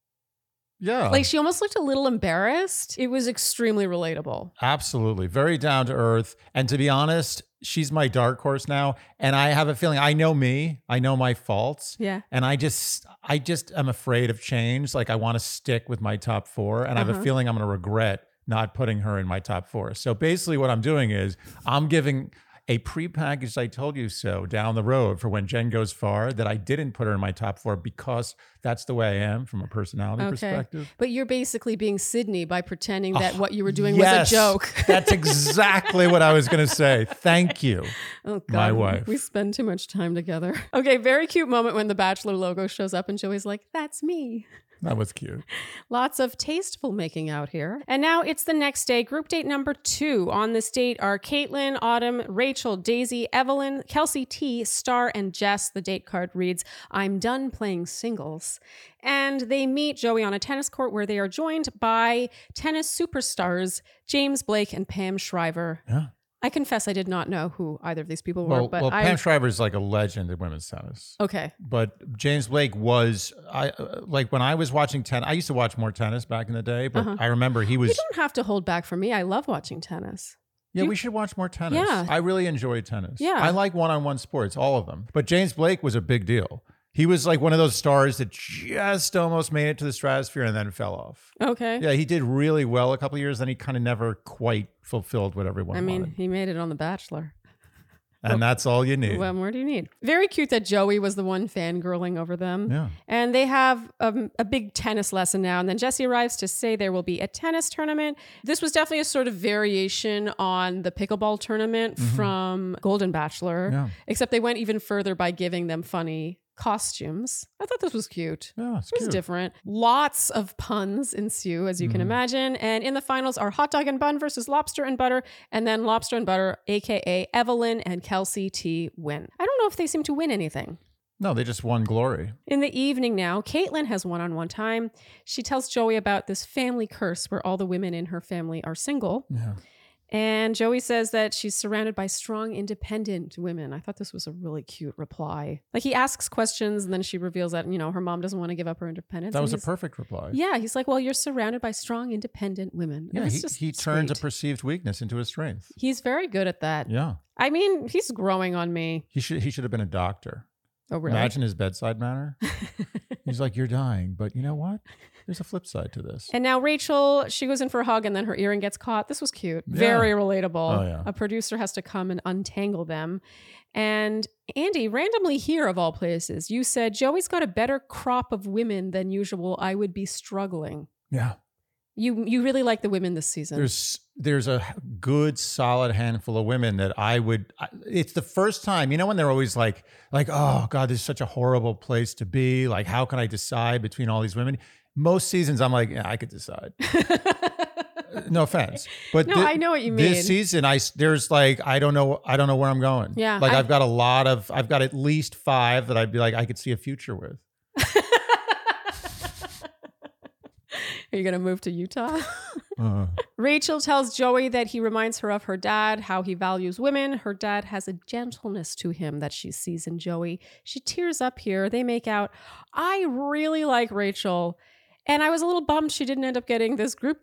S1: Yeah.
S3: like she almost looked a little embarrassed. It was extremely relatable.
S1: Absolutely. Very down to earth. And to be honest, she's my dark horse now. And I have a feeling I know me, I know my faults.
S3: Yeah.
S1: And I just, I just am afraid of change. Like I want to stick with my top four. And I have
S3: Uh-huh.
S1: a feeling I'm going to regret not putting her in my top four. So basically what I'm doing is I'm giving a prepackaged I told you so down the road for when Jen goes far that I didn't put her in my top four because that's the way I am from a personality
S3: Okay.
S1: perspective.
S3: But you're basically being Sydney by pretending that
S1: Oh,
S3: what you were doing
S1: yes,
S3: was a joke.
S1: That's exactly what I was going to say. Thank you.
S3: Oh God,
S1: My wife.
S3: We spend too much time together. Okay, very cute moment when the Bachelor logo shows up and Joey's like, that's me.
S1: That was cute.
S3: Lots of tasteful making out here. And now it's the next day, group date number two. On this date are Caitlin, Autumn, Rachel, Daisy, Evelyn, Kelsey T, Star, and Jess. The date card reads, I'm done playing singles. And they meet Joey on a tennis court where they are joined by tennis superstars James Blake and Pam Shriver.
S1: Yeah.
S3: I confess I did not know who either of these people were,
S1: Well,
S3: but
S1: well
S3: I...
S1: Pam Shriver is like a legend in women's tennis.
S3: Okay.
S1: But James Blake was, I uh, like when I was watching tennis, I used to watch more tennis back in the day, but
S3: Uh-huh.
S1: I remember he was,
S3: You don't have to hold back from me. I love watching tennis.
S1: yeah,
S3: you-
S1: we should watch more tennis.
S3: Yeah.
S1: I really enjoy tennis.
S3: Yeah.
S1: I like one-on-one sports, all of them. But James Blake was a big deal. He was like one of those stars that just almost made it to the stratosphere and then fell off.
S3: Okay.
S1: Yeah, he did really well a couple of years, then he kind of never quite fulfilled what everyone
S3: I mean,
S1: wanted.
S3: he made it on The Bachelor.
S1: And that's all you need.
S3: What more do you need? Very cute that Joey was the one fangirling over them.
S1: Yeah.
S3: And they have um, a big tennis lesson now. And then Jesse arrives to say there will be a tennis tournament. This was definitely a sort of variation on the pickleball tournament from Golden Bachelor,
S1: Yeah.
S3: except they went even further by giving them funny costumes. I thought this was cute.
S1: Yeah, it's
S3: It was
S1: cute.
S3: different. Lots of puns ensue, as you can imagine. And in the finals are hot dog and bun versus lobster and butter. And then lobster and butter, A K A Evelyn and Kelsey T, win. I don't know if they seem to win anything.
S1: No, they just won glory.
S3: In the evening now, Caitlin has one-on-one time. She tells Joey about this family curse where all the women in her family are single.
S1: Yeah.
S3: And Joey says that she's surrounded by strong, independent women. I thought this was a really cute reply. Like he asks questions and then she reveals that, you know, her mom doesn't want to give up her independence.
S1: That
S3: And
S1: was a
S3: he's-
S1: perfect reply.
S3: Yeah, he's like, well, you're surrounded by strong, independent women. And
S1: Yeah,
S3: it's
S1: he,
S3: just
S1: he turns a
S3: sweet.
S1: perceived weakness into a strength.
S3: He's very good at that.
S1: Yeah.
S3: I mean, he's growing on me.
S1: He should he should have been a doctor.
S3: Oh, really?
S1: Imagine his bedside manner. He's like, you're dying, but you know what? There's a flip side to this.
S3: And now Rachel, she goes in for a hug and then her earring gets caught. This was cute. Very relatable.
S1: Oh, yeah.
S3: A producer has to come and untangle them. And Andy, randomly here of all places, you said, Joey's got a better crop of women than usual. I would be struggling.
S1: Yeah.
S3: You you really like the women this season.
S1: There's there's a good solid handful of women that I would I- it's the first time, you know, when they're always like like oh god, this is such a horrible place to be, like how can I decide between all these women? Most seasons I'm like, yeah, I could decide. No offense, but
S3: No,
S1: thi-
S3: I know what you mean.
S1: This season, I s- there's like I don't know I don't know where I'm going.
S3: Yeah,
S1: like
S3: I-
S1: I've got a lot of I've got at least five that I'd be like I could see a future with.
S3: Are you going to move to Utah?
S1: Uh,
S3: Rachel tells Joey that he reminds her of her dad, how he values women. Her dad has a gentleness to him that she sees in Joey. She tears up here. They make out. I really like Rachel. And I was a little bummed she didn't end up getting this group date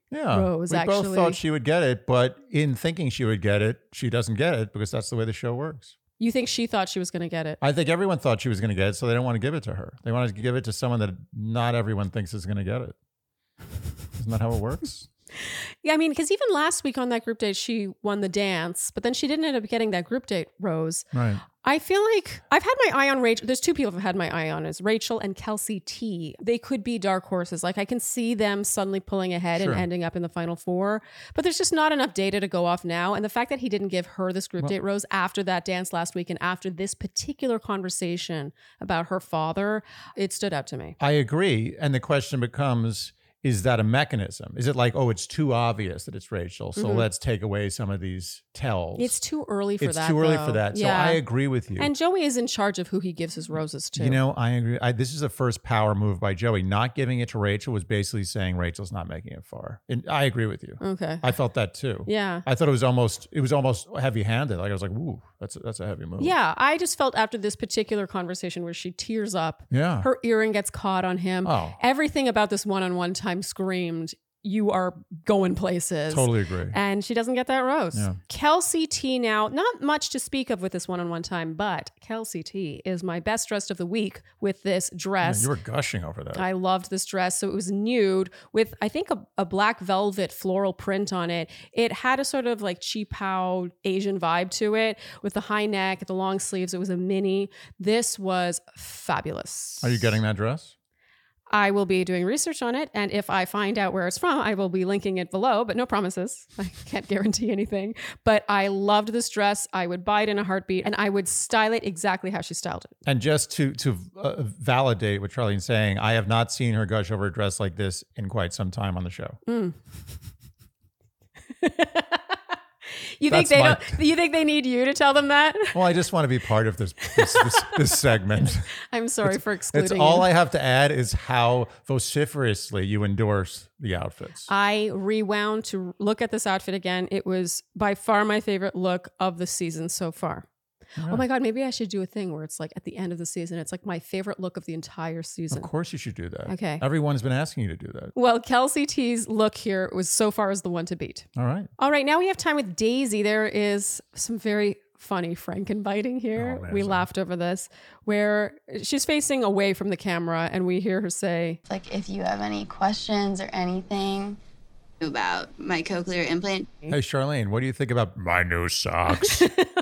S1: Yeah,
S3: Rose,
S1: we
S3: actually.
S1: both thought she would get it, but in thinking she would get it, she doesn't get it because that's the way the show works.
S3: You think she thought she was going to get it?
S1: I think everyone thought she was going to get it, so they don't want to give it to her. They want to give it to someone that not everyone thinks is going to get it. Isn't that how it works?
S3: Yeah, I mean, because even last week on that group date, she won the dance, but then she didn't end up getting that group date, Rose.
S1: Right.
S3: I feel like I've had my eye on Rachel. There's two people I've had my eye on, is Rachel and Kelsey T. They could be dark horses. Like I can see them suddenly pulling ahead
S1: Sure.
S3: and ending up in the final four, but there's just not enough data to go off now. And the fact that he didn't give her this group
S1: Well-
S3: date, Rose, after that dance last week and after this particular conversation about her father, it stood out to me.
S1: I agree. And the question becomes, is that a mechanism? Is it like, oh, it's too obvious that it's Rachel, so
S3: Mhm.
S1: let's take away some of these tells?
S3: It's too early for
S1: It's
S3: that.
S1: too early
S3: though.
S1: for that. So
S3: Yeah.
S1: I agree with you.
S3: And Joey is in charge of who he gives his roses to.
S1: You know, I agree. I, this is the first power move by Joey. Not giving it to Rachel was basically saying Rachel's not making it far. And I agree with you.
S3: Okay.
S1: I felt that too.
S3: Yeah.
S1: I thought it was almost it was almost heavy handed. Like I was like, ooh, that's a, that's a heavy move.
S3: Yeah. I just felt after this particular conversation where she tears up,
S1: Yeah.
S3: her earring gets caught on him.
S1: Oh.
S3: Everything about this one-on-one time screamed, you are going places.
S1: Totally agree.
S3: And she doesn't get that rose.
S1: Yeah.
S3: Kelsey T now, not much to speak of with this one-on-one time, but Kelsey T is my best dressed of the week with this
S1: Yeah,
S3: dress.
S1: you were gushing over that.
S3: I loved this dress. So it was nude with, I think, a, a black velvet floral print on it. It had a sort of like cheap how Asian vibe to it with the high neck, the long sleeves. It was a mini. This was fabulous.
S1: Are you getting that dress?
S3: I will be doing research on it. And if I find out where it's from, I will be linking it below, but no promises. I can't guarantee anything. But I loved this dress. I would buy it in a heartbeat and I would style it exactly how she styled it.
S1: And just to to uh, validate what Charlene's saying, I have not seen her gush over a dress like this in quite some time on the show.
S3: Mm. You think
S1: That's
S3: they
S1: my-
S3: don't? You think they need you to tell them that?
S1: Well, I just want to be part of this this, this, this segment.
S3: I'm sorry for excluding
S1: It's all
S3: you.
S1: I have to add is how vociferously you endorse the outfits.
S3: I rewound to look at this outfit again. It was by far my favorite look of the season so far.
S1: Yeah.
S3: Oh my God, maybe I should do a thing where it's like at the end of the season, it's like my favorite look of the entire season.
S1: Of course you should do that.
S3: Okay.
S1: Everyone's been asking you to do that.
S3: Well, Kelsey T's look here was so far as the one to beat.
S1: All right.
S3: All right, now we have time with Daisy. There is some very funny Frankenbiting here.
S1: Oh,
S3: we
S1: amazing.
S3: laughed over this, where she's facing away from the camera and we hear her say,
S4: Like, if you have any questions or anything about my cochlear implant,
S1: Hey, Charlene, what do you think about my new socks?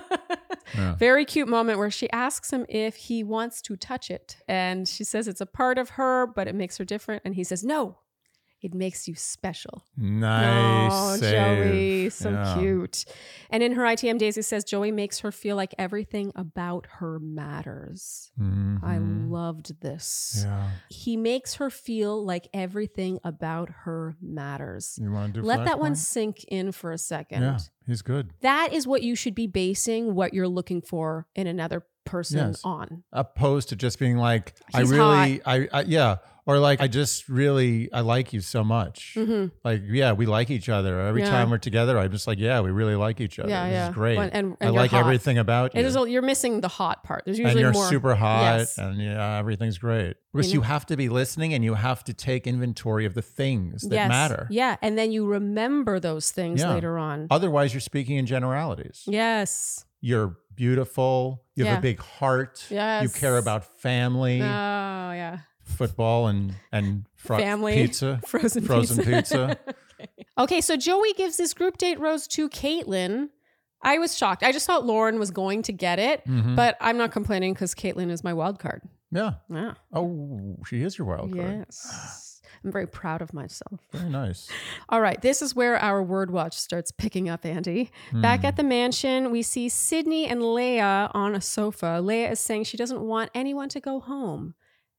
S1: Yeah.
S3: very cute moment where she asks him if he wants to touch it. And she says it's a part of her, but it makes her different. And he says, no, it makes you special.
S1: Nice.
S3: Oh,
S1: save.
S3: Joey, so
S1: Yeah.
S3: cute. And in her I T M, Daisy says Joey makes her feel like everything about her matters. I
S1: Mhm.
S3: loved this.
S1: Yeah.
S3: He makes her feel like everything about her matters.
S1: You want to do
S3: Let that one
S1: Flashpoint?
S3: sink in for a second.
S1: Yeah, he's good.
S3: That is what you should be basing what you're looking for in another person
S1: Yes.
S3: on.
S1: Opposed to just being like,
S3: He's
S1: I really, I, I, yeah. Or like, I just really, I like you so much.
S3: Mhm.
S1: Like, yeah, we like each other. Every
S3: Yeah.
S1: time we're together, I'm just like, yeah, we really like each other.
S3: Yeah,
S1: this
S3: yeah.
S1: is great.
S3: Well, and- and
S1: I
S3: you're
S1: like
S3: hot.
S1: everything about you.
S3: It is a, you're missing the hot part. There's
S1: and
S3: usually
S1: you're
S3: more.
S1: super hot,
S3: Yes.
S1: and yeah, everything's great. Because
S3: You
S1: you,
S3: know-
S1: have to be listening, and you have to take inventory of the things that
S3: Yes.
S1: matter.
S3: Yeah. And then you remember those things
S1: Yeah.
S3: later on.
S1: Otherwise, you're speaking in generalities.
S3: Yes.
S1: You're beautiful. You have
S3: Yeah.
S1: a big heart. You
S3: Yes.
S1: care about family,
S3: Oh, yeah.
S1: football, and and fro-
S3: Family.
S1: pizza,
S3: Frozen,
S1: frozen
S3: pizza.
S1: pizza.
S3: Okay, so Joey gives this group date rose to Caitlyn. I was shocked. I just thought Lauren was going to get it,
S1: Mhm.
S3: but I'm not complaining because Caitlyn is my wild card.
S1: Yeah.
S3: Yeah.
S1: Oh, she is your wild card.
S3: Yes. I'm very proud of myself.
S1: Very nice.
S3: All right, this is where our word watch starts picking up, Andy. Back
S1: Hmm.
S3: at the mansion, we see Sydney and Leia on a sofa. Leia is saying she doesn't want anyone to go home.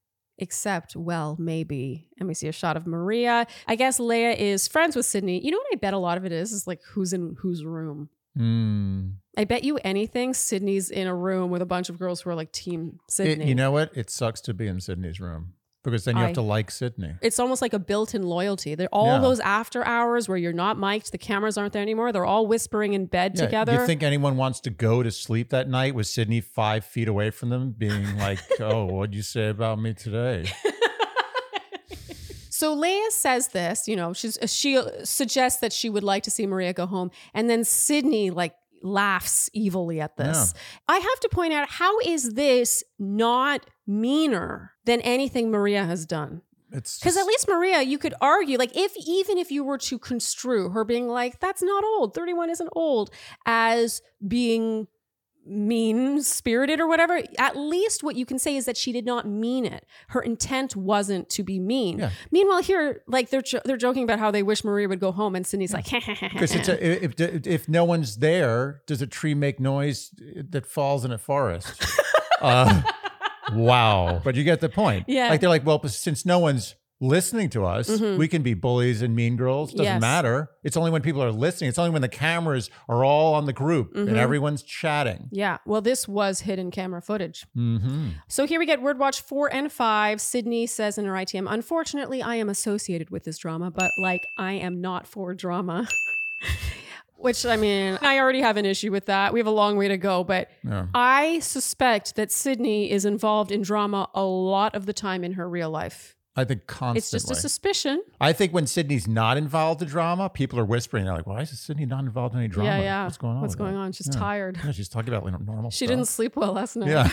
S3: Except, well, maybe. And we see a shot of Maria. I guess Leia is friends with Sydney. You know what I bet a lot of it is? Is like who's in whose room.
S1: Mm.
S3: I bet you anything, Sydney's in a room with a bunch of girls who are like Team
S1: It,
S3: Sydney.
S1: you know what? It sucks to be in Sydney's room because then you
S3: I-
S1: have to like Sydney.
S3: It's almost like a built-in loyalty. They're all
S1: Yeah.
S3: those after hours where you're not mic'd, the cameras aren't there anymore. They're all whispering in bed
S1: Yeah,
S3: together.
S1: You think anyone wants to go to sleep that night with Sydney five feet away from them, being like, "Oh, what'd you say about me today?"
S3: So Leia says this, you know, she's she suggests that she would like to see Maria go home. And then Sydney like laughs evilly at this.
S1: Yeah.
S3: I have to point out, how is this not meaner than anything Maria has done?
S1: It's
S3: Because
S1: just-
S3: at least Maria, you could argue, like, if even if you were to construe her being like, that's not old, thirty-one isn't old, as being mean spirited or whatever, at least what you can say is that she did not mean it. Her intent wasn't to be mean.
S1: Yeah.
S3: Meanwhile, here, like, they're jo- they're joking about how they wish Maria would go home, and Sydney's like,
S1: Because it's a, if if no one's there, does a tree make noise that falls in a forest? uh, wow! But you get the point.
S3: Yeah.
S1: Like they're like, well, since no one's listening to us, we can be bullies and mean girls. Doesn't
S3: Yes.
S1: matter. It's only when people are listening. It's only when the cameras are all on the group and everyone's chatting.
S3: Yeah, well, this was hidden camera footage.
S1: Mm-hmm.
S3: So here we get Word Watch four and five. Sydney says in her I T M, unfortunately, I am associated with this drama, but like, I am not for drama. Which, I mean, I already have an issue with that. We have a long way to go, but
S1: Yeah.
S3: I suspect that Sydney is involved in drama a lot of the time in her real life.
S1: I think constantly.
S3: It's just a suspicion.
S1: I think when Sydney's not involved in drama, people are whispering. They're like, why is Sydney not involved in any drama?
S3: Yeah, yeah.
S1: What's going on?
S3: What's
S1: with
S3: going
S1: that?"
S3: on? She's
S1: Yeah.
S3: tired.
S1: Yeah, she's talking about like, normal
S3: She
S1: stuff.
S3: didn't sleep well last night.
S1: Yeah.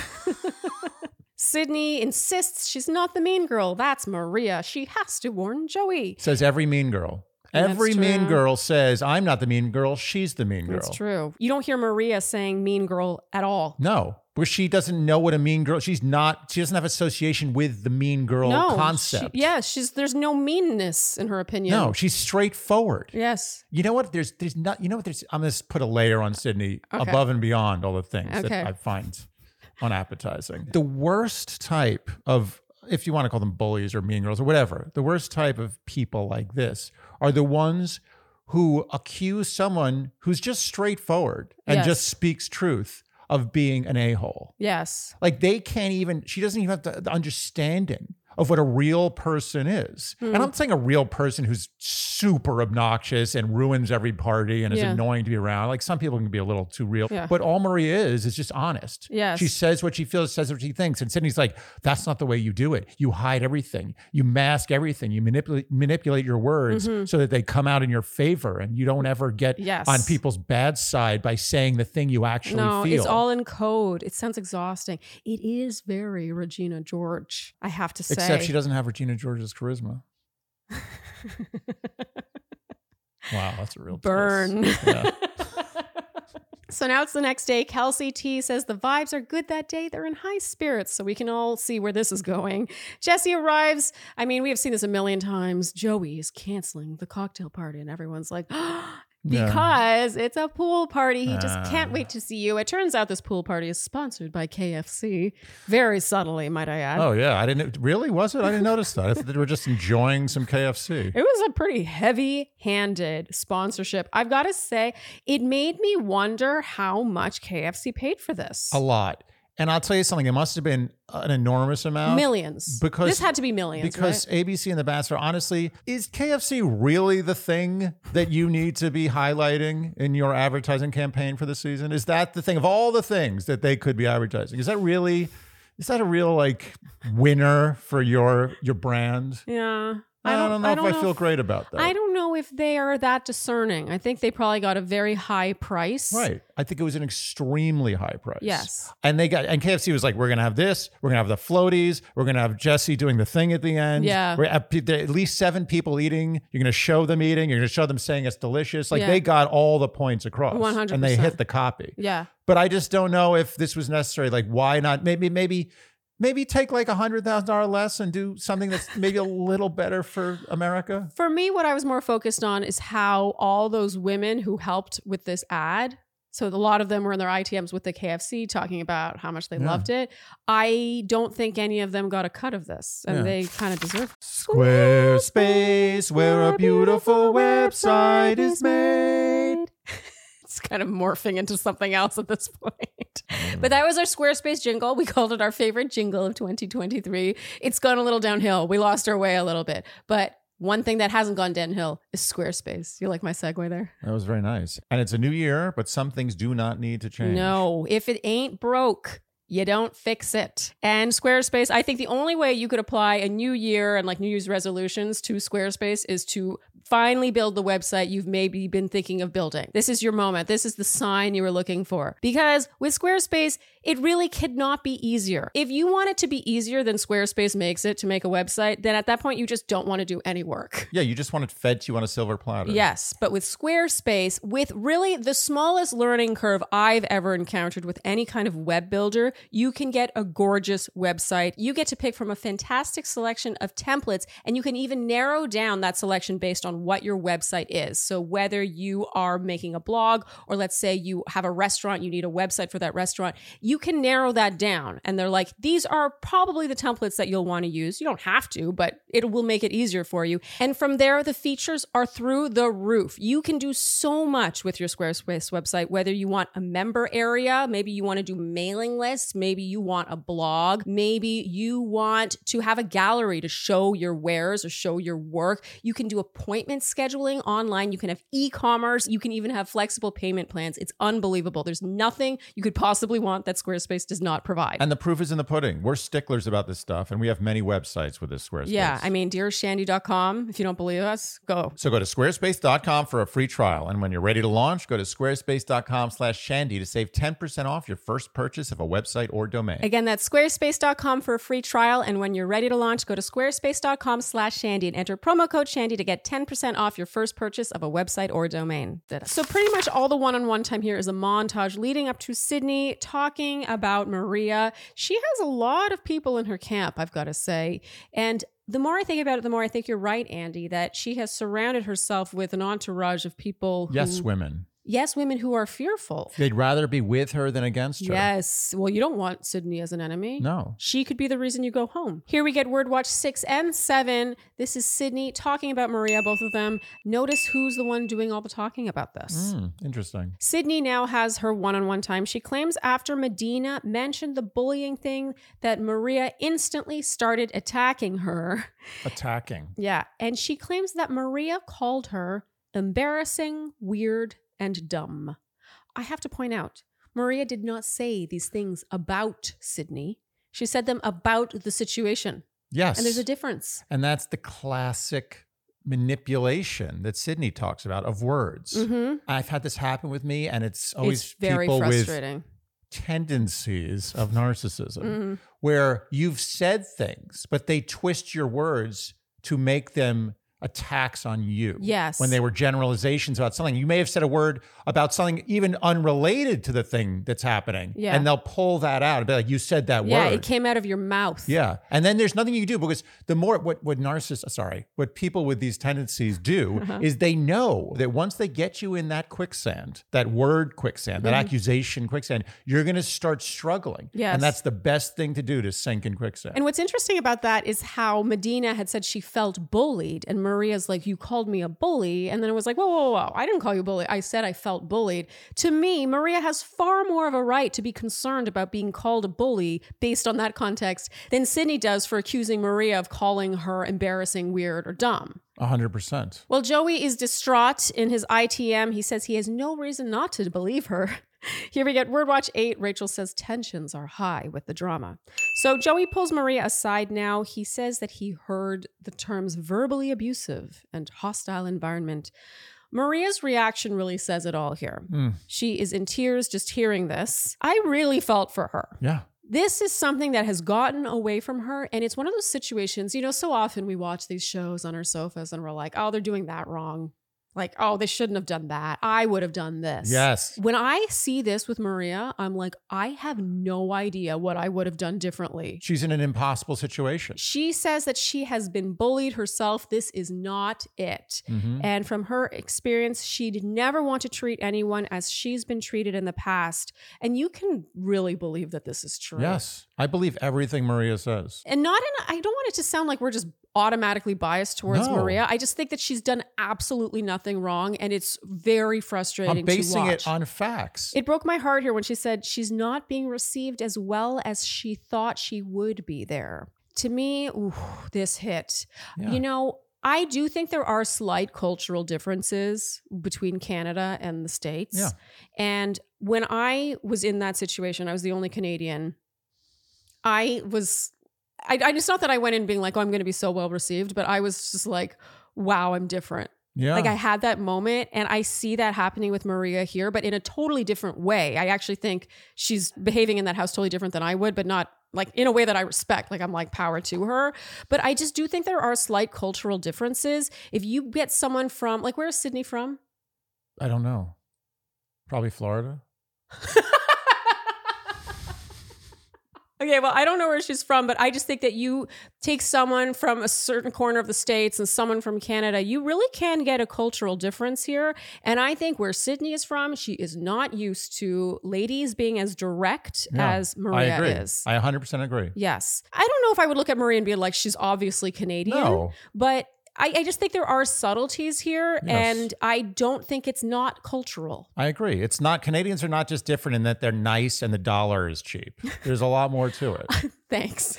S3: Sydney insists she's not the mean girl. That's Maria. She has to warn Joey.
S1: Says every mean girl.
S3: That's
S1: Every mean
S3: true.
S1: girl says, I'm not the mean girl. She's the mean girl.
S3: That's true. You don't hear Maria saying mean girl at all.
S1: No, because she doesn't know what a mean girl. She's not. She doesn't have association with the mean girl
S3: No.
S1: concept.
S3: She, yeah, she's there's no meanness in her opinion.
S1: No, she's straightforward.
S3: Yes.
S1: You know what? There's there's not. You know what? There's. I'm gonna put a layer on Sydney
S3: Okay.
S1: above and beyond all the things
S3: Okay.
S1: that I find unappetizing. The worst type of, if you want to call them bullies or mean girls or whatever, the worst type of people like this are the ones who accuse someone who's just straightforward and
S3: Yes.
S1: just speaks truth of being an a-hole.
S3: Yes.
S1: Like they can't even, she doesn't even have the, the understanding of what a real person is.
S3: Hmm.
S1: And I'm saying a real person who's super obnoxious and ruins every party and is
S3: Yeah.
S1: annoying to be around. Like some people can be a little too real.
S3: Yeah.
S1: But all Maria is, is just honest.
S3: Yes.
S1: She says what she feels, says what she thinks. And Sydney's like, that's not the way you do it. You hide everything. You mask everything. You manipulate manipulate your words so that they come out in your favor and you don't ever get
S3: Mm-hmm. Yes.
S1: on people's bad side by saying the thing you actually
S3: No,
S1: feel.
S3: it's all in code. It sounds exhausting. It is very Regina George, I have to say.
S1: Except she doesn't have Regina George's charisma. Wow, that's a real
S3: Burn.
S1: twist. Yeah.
S3: So now it's the next day. Kelsey T says the vibes are good that day. They're in high spirits, so we can all see where this is going. Jesse arrives. I mean, we have seen this a million times. Joey is canceling the cocktail party, and everyone's like,
S1: Yeah.
S3: because it's a pool party. He just can't
S1: Ah.
S3: wait to see you. It turns out this pool party is sponsored by K F C. Very subtly, might I add.
S1: Oh yeah, I didn't. Really, was it? I didn't notice that. I thought they were just enjoying some K F C.
S3: It was a pretty heavy-handed sponsorship. I've got to say, it made me wonder how much K F C paid for this.
S1: A lot. And I'll tell you something. It must have been an enormous amount.
S3: Millions.
S1: Because
S3: this had to be millions,
S1: Because
S3: right?
S1: A B C and The Bachelor, honestly, is K F C really the thing that you need to be highlighting in your advertising campaign for the season? Is that the thing of all the things that they could be advertising? Is that really, is that a real like winner for your your brand?
S3: Yeah.
S1: I don't, know if I feel great about that.
S3: I don't know if they are that discerning. I think they probably got a very high price.
S1: Right. I think it was an extremely high price.
S3: Yes.
S1: And they got, and K F C was like, we're going to have this, we're going to have the floaties, we're going to have Jesse doing the thing at the end.
S3: Yeah.
S1: We're at, there are at least seven people eating. You're going to show them eating. You're going to show them saying it's delicious. Like
S3: Yeah.
S1: they got all the points across.
S3: one hundred
S1: And they
S3: percent.
S1: hit the copy.
S3: Yeah.
S1: But I just don't know if this was necessary. Like, why not? Maybe, maybe, maybe take like a one hundred thousand dollars less and do something that's maybe a little better for America.
S3: For me, what I was more focused on is how all those women who helped with this ad, so a lot of them were in their I T Ms with the K F C talking about how much they
S1: Yeah.
S3: loved it. I don't think any of them got a cut of this, and
S1: Yeah.
S3: they kind of deserve it.
S1: Squarespace, where a beautiful website is made.
S3: It's kind of morphing into something else at this point. But that was our Squarespace jingle. We called it our favorite jingle of twenty twenty-three. It's gone a little downhill. We lost our way a little bit. But one thing that hasn't gone downhill is Squarespace. You like my segue there?
S1: That was very nice. And it's a new year, but some things do not need to change.
S3: No, if it ain't broke, you don't fix it. And Squarespace, I think the only way you could apply a new year and like New Year's resolutions to Squarespace is to finally build the website you've maybe been thinking of building. This is your moment. This is the sign you were looking for. Because with Squarespace, it really could not be easier. If you want it to be easier than Squarespace makes it to make a website, then at that point, you just don't want to do any work.
S1: Yeah, you just want it fed to you on a silver platter.
S3: Yes, but with Squarespace, with really the smallest learning curve I've ever encountered with any kind of web builder, you can get a gorgeous website. You get to pick from a fantastic selection of templates, and you can even narrow down that selection based on what your website is. So whether you are making a blog, or let's say you have a restaurant, you need a website for that restaurant, you can narrow that down. And they're like, these are probably the templates that you'll want to use. You don't have to, but it will make it easier for you. And from there, the features are through the roof. You can do so much with your Squarespace website, whether you want a member area, maybe you want to do mailing lists, maybe you want a blog, maybe you want to have a gallery to show your wares or show your work. You can do appointment scheduling online. You can have e-commerce. You can even have flexible payment plans. It's unbelievable. There's nothing you could possibly want that Squarespace does not provide.
S1: And the proof is in the pudding. We're sticklers about this stuff, and we have many websites with this Squarespace.
S3: Yeah, I mean, dear shandy dot com. If you don't believe us, go.
S1: So go to squarespace dot com for a free trial. And when you're ready to launch, go to squarespace dot com slash shandy to save ten percent off your first purchase of a website or domain.
S3: Again, that's squarespace dot com for a free trial. And when you're ready to launch, go to squarespace dot com slash shandy and enter promo code shandy to get ten percent off your first purchase of a website or domain. So pretty much all the one-on-one time here is a montage leading up to Sydney talking about Maria. She has a lot of people in her camp, I've got to say. And the more I think about it, the more I think you're right, Andy, that she has surrounded herself with an entourage of people who...
S1: Yes, women.
S3: Yes, women who are fearful.
S1: They'd rather be with her than against her.
S3: Yes. Well, you don't want Sydney as an enemy.
S1: No.
S3: She could be the reason you go home. Here we get Word Watch six and seven. This is Sydney talking about Maria, both of them. Notice who's the one doing all the talking about this.
S1: Mm, interesting.
S3: Sydney now has her one-on-one time. She claims after Medina mentioned the bullying thing that Maria instantly started attacking her.
S1: Attacking.
S3: Yeah. And she claims that Maria called her embarrassing, weird, and dumb. I have to point out, Maria did not say these things about Sydney. She said them about the situation.
S1: Yes.
S3: And there's a difference.
S1: And that's the classic manipulation that Sydney talks about of words.
S3: Mm-hmm.
S1: I've had this happen with me, and it's always
S3: It's very
S1: people
S3: frustrating.
S1: with tendencies of narcissism
S3: Mm-hmm.
S1: where you've said things, but they twist your words to make them attacks on you.
S3: Yes.
S1: When they were generalizations about something. You may have said a word about something even unrelated to the thing that's happening.
S3: Yeah.
S1: And they'll pull that out and be like, you said that
S3: Yeah,
S1: word.
S3: it came out of your mouth.
S1: Yeah. And then there's nothing you can do, because the more what what narcissists, sorry, what people with these tendencies do
S3: Uh-huh.
S1: is they know that once they get you in that quicksand, that word quicksand, that
S3: Mhm.
S1: accusation quicksand, you're going to start struggling.
S3: Yes.
S1: And that's the best thing to do, to sink in quicksand.
S3: And what's interesting about that is how Medina had said she felt bullied, and Maria's like, you called me a bully. And then it was like, whoa, whoa, whoa, I didn't call you a bully. I said I felt bullied. To me, Maria has far more of a right to be concerned about being called a bully based on that context than Sydney does for accusing Maria of calling her embarrassing, weird, or dumb.
S1: A hundred percent.
S3: Well, Joey is distraught in his I T M. He says he has no reason not to believe her. Here we get Word Watch eight. Rachel says tensions are high with the drama. So Joey pulls Maria aside now. He says that he heard the terms verbally abusive and hostile environment. Maria's reaction really says it all here.
S1: Mm.
S3: She is in tears just hearing this. I really felt for her.
S1: Yeah.
S3: This is something that has gotten away from her. And it's one of those situations, you know, so often we watch these shows on our sofas and we're like, oh, they're doing that wrong. Like, oh, they shouldn't have done that. I would have done this.
S1: Yes.
S3: When I see this with Maria, I'm like, I have no idea what I would have done differently.
S1: She's in an impossible situation.
S3: She says that she has been bullied herself. This is not it.
S1: Mhm.
S3: And from her experience, she'd never want to treat anyone as she's been treated in the past. And you can really believe that this is true.
S1: Yes. I believe everything Maria says.
S3: And not in, I don't want it to sound like we're just automatically biased towards
S1: No.
S3: Maria. I just think that she's done absolutely nothing wrong. And it's very frustrating
S1: I'm basing
S3: to watch.
S1: it on facts.
S3: It broke my heart here when she said she's not being received as well as she thought she would be there. To me, ooh, this hit.
S1: Yeah.
S3: You know, I do think there are slight cultural differences between Canada and the States.
S1: Yeah.
S3: And when I was in that situation, I was the only Canadian I was, I, I it's not that I went in being like, oh, I'm going to be so well received, but I was just like, wow, I'm different.
S1: Yeah.
S3: Like I had that moment and I see that happening with Maria here, but in a totally different way. I actually think she's behaving in that house totally different than I would, but not like in a way that I respect. Like I'm like power to her. But I just do think there are slight cultural differences. If you get someone from, like where's Sydney from?
S1: I don't know. Probably Florida.
S3: Okay, well, I don't know where she's from, but I just think that you take someone from a certain corner of the States and someone from Canada, you really can get a cultural difference here. And I think where Sydney is from, she is not used to ladies being as direct
S1: Yeah,
S3: as
S1: I
S3: Maria
S1: agree.
S3: is.
S1: I one hundred percent agree.
S3: Yes. I don't know if I would look at Maria and be like, she's obviously Canadian,
S1: No.
S3: but I, I just think there are subtleties here,
S1: Yes.
S3: and I don't think it's not cultural.
S1: I agree. It's not, Canadians are not just different in that they're nice and the dollar is cheap. There's a lot more to it.
S3: Thanks.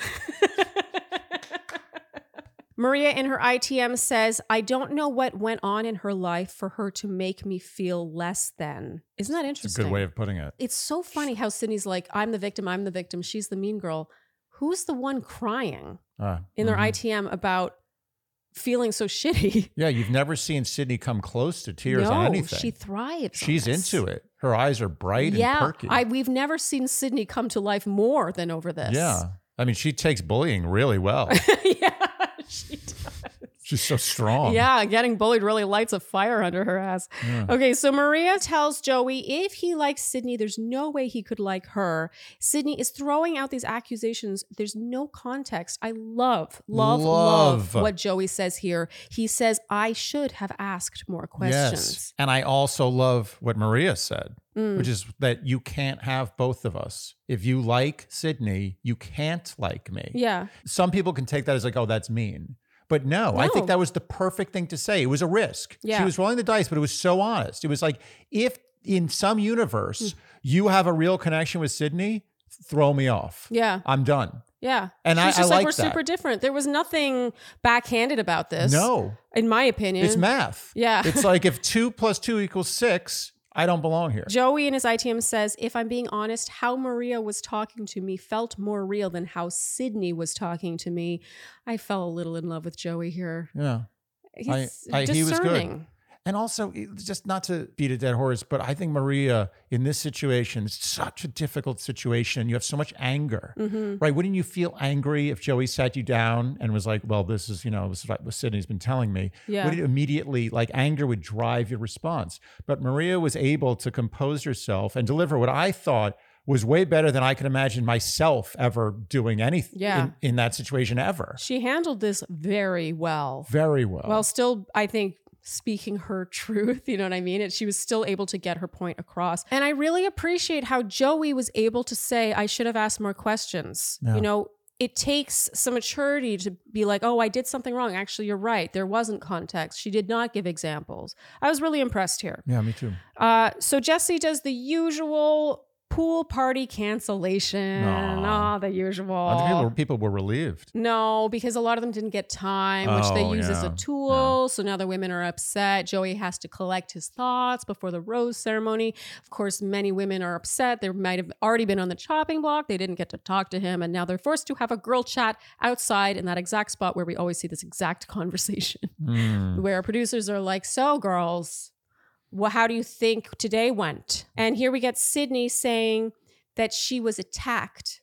S3: Maria in her I T M says, I don't know what went on in her life for her to make me feel less than. Isn't that interesting?
S1: It's a good way of putting it.
S3: It's so funny how Sydney's like, I'm the victim, I'm the victim, she's the mean girl. Who's the one crying
S1: Uh,
S3: in their
S1: mhm.
S3: I T M about feeling so shitty?
S1: Yeah, you've never seen Sydney come close to tears
S3: no,
S1: on anything.
S3: she thrives. on
S1: She's
S3: this.
S1: into it. Her eyes are bright
S3: Yeah,
S1: and perky.
S3: I, we've never seen Sydney come to life more than over this.
S1: Yeah. I mean, she takes bullying really well.
S3: Yeah, she does.
S1: She's so strong.
S3: Yeah, getting bullied really lights a fire under her ass.
S1: Yeah.
S3: Okay, so Maria tells Joey if he likes Sydney, there's no way he could like her. Sydney is throwing out these accusations. There's no context. I love, love, love,
S1: Love.
S3: what Joey says here. He says, I should have asked more questions.
S1: Yes. And I also love what Maria said,
S3: Mm.
S1: which is that you can't have both of us. If you like Sydney, you can't like me.
S3: Yeah.
S1: Some people can take that as like, oh, that's mean. But no, I
S3: No.
S1: think that was the perfect thing to say. It was a risk.
S3: Yeah.
S1: She was rolling the dice, but it was so honest. It was like, if in some universe
S3: Mm.
S1: you have a real connection with Sydney, throw me off.
S3: Yeah.
S1: I'm done.
S3: Yeah.
S1: And
S3: She's
S1: I- I
S3: just like,
S1: like
S3: we're
S1: that.
S3: super different. There was nothing backhanded about this.
S1: No,
S3: In my opinion.
S1: it's math.
S3: Yeah.
S1: It's like if two plus two equals six, I don't belong here.
S3: Joey in his I T M says, if I'm being honest, how Maria was talking to me felt more real than how Sydney was talking to me. I fell a little in love with Joey here.
S1: Yeah.
S3: He's
S1: I- he was good.
S3: discerning.
S1: And also, just not to beat a dead horse, but I think Maria in this situation, it's such a difficult situation. You have so much anger,
S3: Mm-hmm.
S1: right? Wouldn't you feel angry if Joey sat you down and was like, well, this is, you know, this is what Sydney's been telling me.
S3: Yeah.
S1: Would it immediately, like anger would drive your response. But Maria was able to compose herself and deliver what I thought was way better than I could imagine myself ever doing anything
S3: Yeah.
S1: in, in that situation ever.
S3: She handled this very well.
S1: Very well.
S3: Well, still, I think, speaking her truth, you know what I mean? And she was still able to get her point across. And I really appreciate how Joey was able to say, I should have asked more questions.
S1: Yeah.
S3: You know, it takes some maturity to be like, oh, I did something wrong. Actually, you're right. There wasn't context. She did not give examples. I was really impressed here.
S1: yeah, me too.
S3: Uh, so Jesse does the usual pool party cancellation.
S1: Aw.
S3: Ah, the usual.
S1: Other people, people were relieved.
S3: No, because a lot of them didn't get time, which they
S1: Oh,
S3: use as
S1: yeah.
S3: a tool. So now the women are upset. Joey has to collect his thoughts before the rose ceremony. Of course, many women are upset. They might have already been on the chopping block. They didn't get to talk to him. And now they're forced to have a girl chat outside in that exact spot where we always see this exact conversation,
S1: Mm.
S3: where producers are like, so girls, well, how do you think today went? And here we get Sydney saying that she was attacked.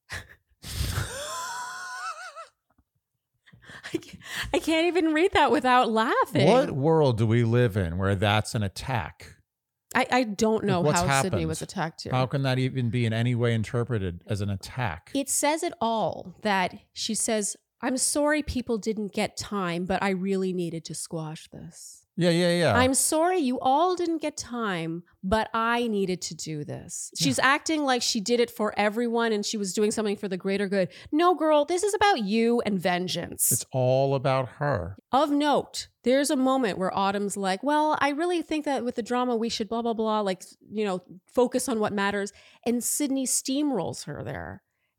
S3: I can't, I can't even read that without laughing.
S1: What world do we live in where that's an attack?
S3: I, I don't know
S1: What's
S3: how Sydney
S1: happened?
S3: was attacked here.
S1: How can that even be in any way interpreted as an attack?
S3: It says it all that she says, I'm sorry people didn't get time, but I really needed to squash this.
S1: Yeah, yeah, yeah.
S3: I'm sorry you all didn't get time, but I needed to do this. She's acting like she did it for everyone and she was doing something for the greater good. No, girl, this is about you and vengeance.
S1: It's all about her.
S3: Of note, there's a moment where Autumn's like, well, I really think that with the drama, we should blah, blah, blah, like, you know, focus on what matters. And Sydney steamrolls her there.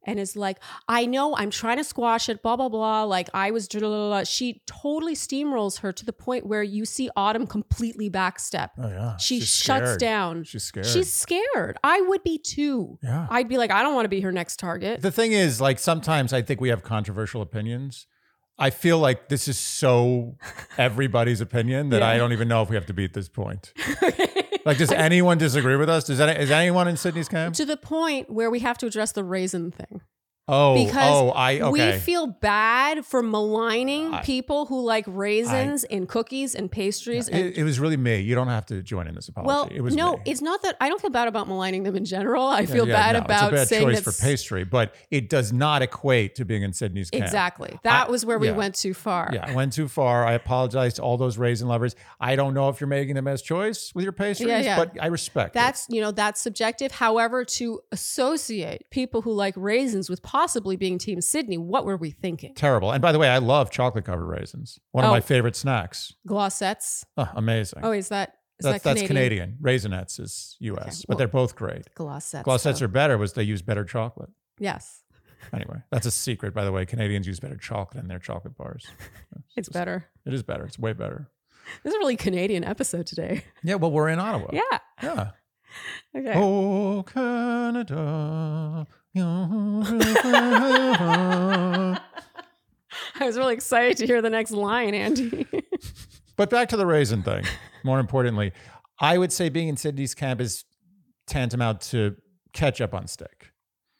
S3: and is like, I know I'm trying to squash it, blah, blah, blah. Like I was, blah, blah, blah. She totally steamrolls her to the point where you see Autumn completely backstep.
S1: Oh yeah.
S3: She
S1: She's
S3: shuts
S1: scared.
S3: down.
S1: She's scared.
S3: She's scared. I would be too.
S1: Yeah.
S3: I'd be like, I don't want to be her next target.
S1: The thing is, like, sometimes I think we have controversial opinions. I feel like this is so everybody's opinion that
S3: Yeah.
S1: I don't even know if we have to beat this point. Like, does anyone disagree with us? Does that, is anyone in Sydney's camp?
S3: To the point where we have to address the raisin thing.
S1: Oh,
S3: Because
S1: oh, I okay.
S3: we feel bad for maligning
S1: I-
S3: people who like raisins in cookies and pastries. and
S1: It, it was really me. You don't have to join in this apology.
S3: Well,
S1: it was
S3: no,
S1: me.
S3: it's not that I don't feel bad about maligning them in general. I
S1: Yeah,
S3: feel
S1: yeah,
S3: bad
S1: no,
S3: about
S1: it's a bad
S3: saying
S1: choice for
S3: that's
S1: pastry, but it does not equate to being in Sydney's camp.
S3: exactly. That
S1: I-
S3: was where we
S1: yeah.
S3: went too far.
S1: Yeah, I went too far. I apologize to all those raisin lovers. I don't know if you're making the best choice with your pastries,
S3: Yeah, yeah.
S1: but I respect it.
S3: That's, you know, that's subjective. However, to associate people who like raisins with possibly being Team Sydney, what were we thinking?
S1: Terrible. And by the way, I love chocolate covered raisins. One of
S3: Oh.
S1: my favorite snacks.
S3: Glossettes.
S1: Oh, amazing.
S3: Oh, is that is
S1: that's,
S3: that
S1: that's
S3: Canadian?
S1: Canadian. Raisinets is U S,
S3: Okay,
S1: but
S3: well-
S1: they're both great.
S3: Glossettes.
S1: Glossettes
S3: though.
S1: are better was they use better chocolate.
S3: Yes,
S1: Anyway, that's a secret, by the way. Canadians use better chocolate in their chocolate bars.
S3: it's better.
S1: It is better. It's way better.
S3: This is a really Canadian episode today.
S1: Yeah, well, we're in Ottawa.
S3: Yeah.
S1: Yeah.
S3: Okay.
S1: Oh, Canada.
S3: I was really excited to hear the next line, Andy.
S1: But back to the raisin thing. More importantly, I would say being in Sydney's camp is tantamount to ketchup on steak.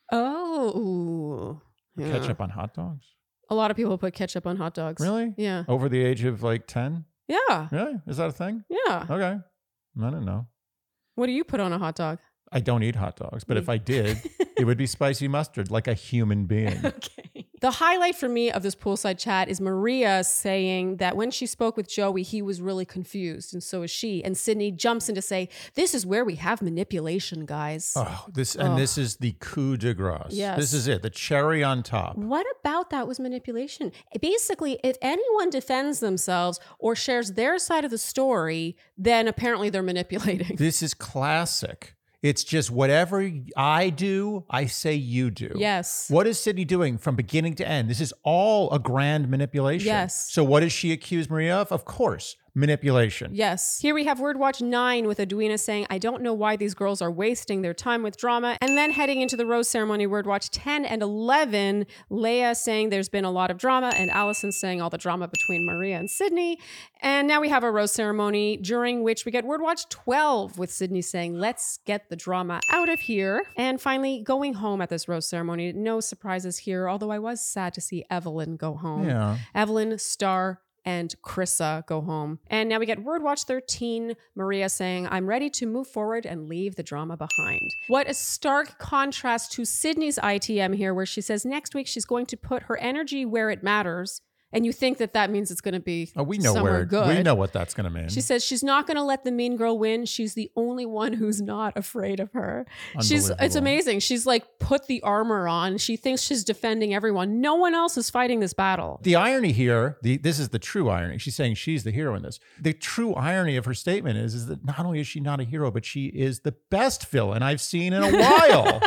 S3: Oh. Yeah.
S1: Ketchup on hot dogs?
S3: A lot of people put ketchup on hot dogs.
S1: Really?
S3: Yeah.
S1: Over the age of like ten?
S3: Yeah.
S1: Really? Is that a thing?
S3: Yeah.
S1: Okay. I don't know.
S3: What do you put on a hot dog?
S1: I don't eat hot dogs, but
S3: Me.
S1: if I did, it would be spicy mustard like a human being.
S3: Okay. The highlight for me of this poolside chat is Maria saying that when she spoke with Joey, he was really confused, and so is she. And Sydney jumps in to say, "This is where we have manipulation, guys."
S1: Oh, this and
S3: Oh.
S1: this is the coup de grace.
S3: Yes.
S1: This is it, the cherry on top.
S3: What about that was manipulation? Basically, if anyone defends themselves or shares their side of the story, then apparently they're manipulating.
S1: This is classic. It's just whatever I do, I say you do.
S3: Yes.
S1: What is Sydney doing from beginning to end? This is all a grand manipulation.
S3: Yes.
S1: So what does she accuse Maria of? Of course, manipulation.
S3: Yes. Here we have Word Watch nine with Edwina saying, I don't know why these girls are wasting their time with drama. And then heading into the rose ceremony, Word Watch ten and eleven, Leia saying there's been a lot of drama and Allison saying all the drama between Maria and Sydney. And now we have a rose ceremony during which we get Word Watch twelve with Sydney saying, let's get the drama out of here. And finally, going home at this rose ceremony. No surprises here, although I was sad to see Evelyn go home.
S1: Yeah.
S3: Evelyn, Star, and Krissa go home. And now we get Word Watch thirteen, Maria saying, I'm ready to move forward and leave the drama behind. What a stark contrast to Sydney's I T M here, where she says next week she's going to put her energy where it matters. And you think that that means it's going to be
S1: Oh, we know
S3: somewhere
S1: where
S3: good.
S1: we know what that's going to mean.
S3: She says she's not going to let the mean girl win. She's the only one who's not afraid of her. She's it's
S1: Unbelievable.
S3: amazing. She's like put the armor on. She thinks she's defending everyone. No one else is fighting this battle.
S1: The irony here, the, this is the true irony. She's saying she's the hero in this. The true irony of her statement is, is that not only is she not a hero, but she is the best villain I've seen in a while.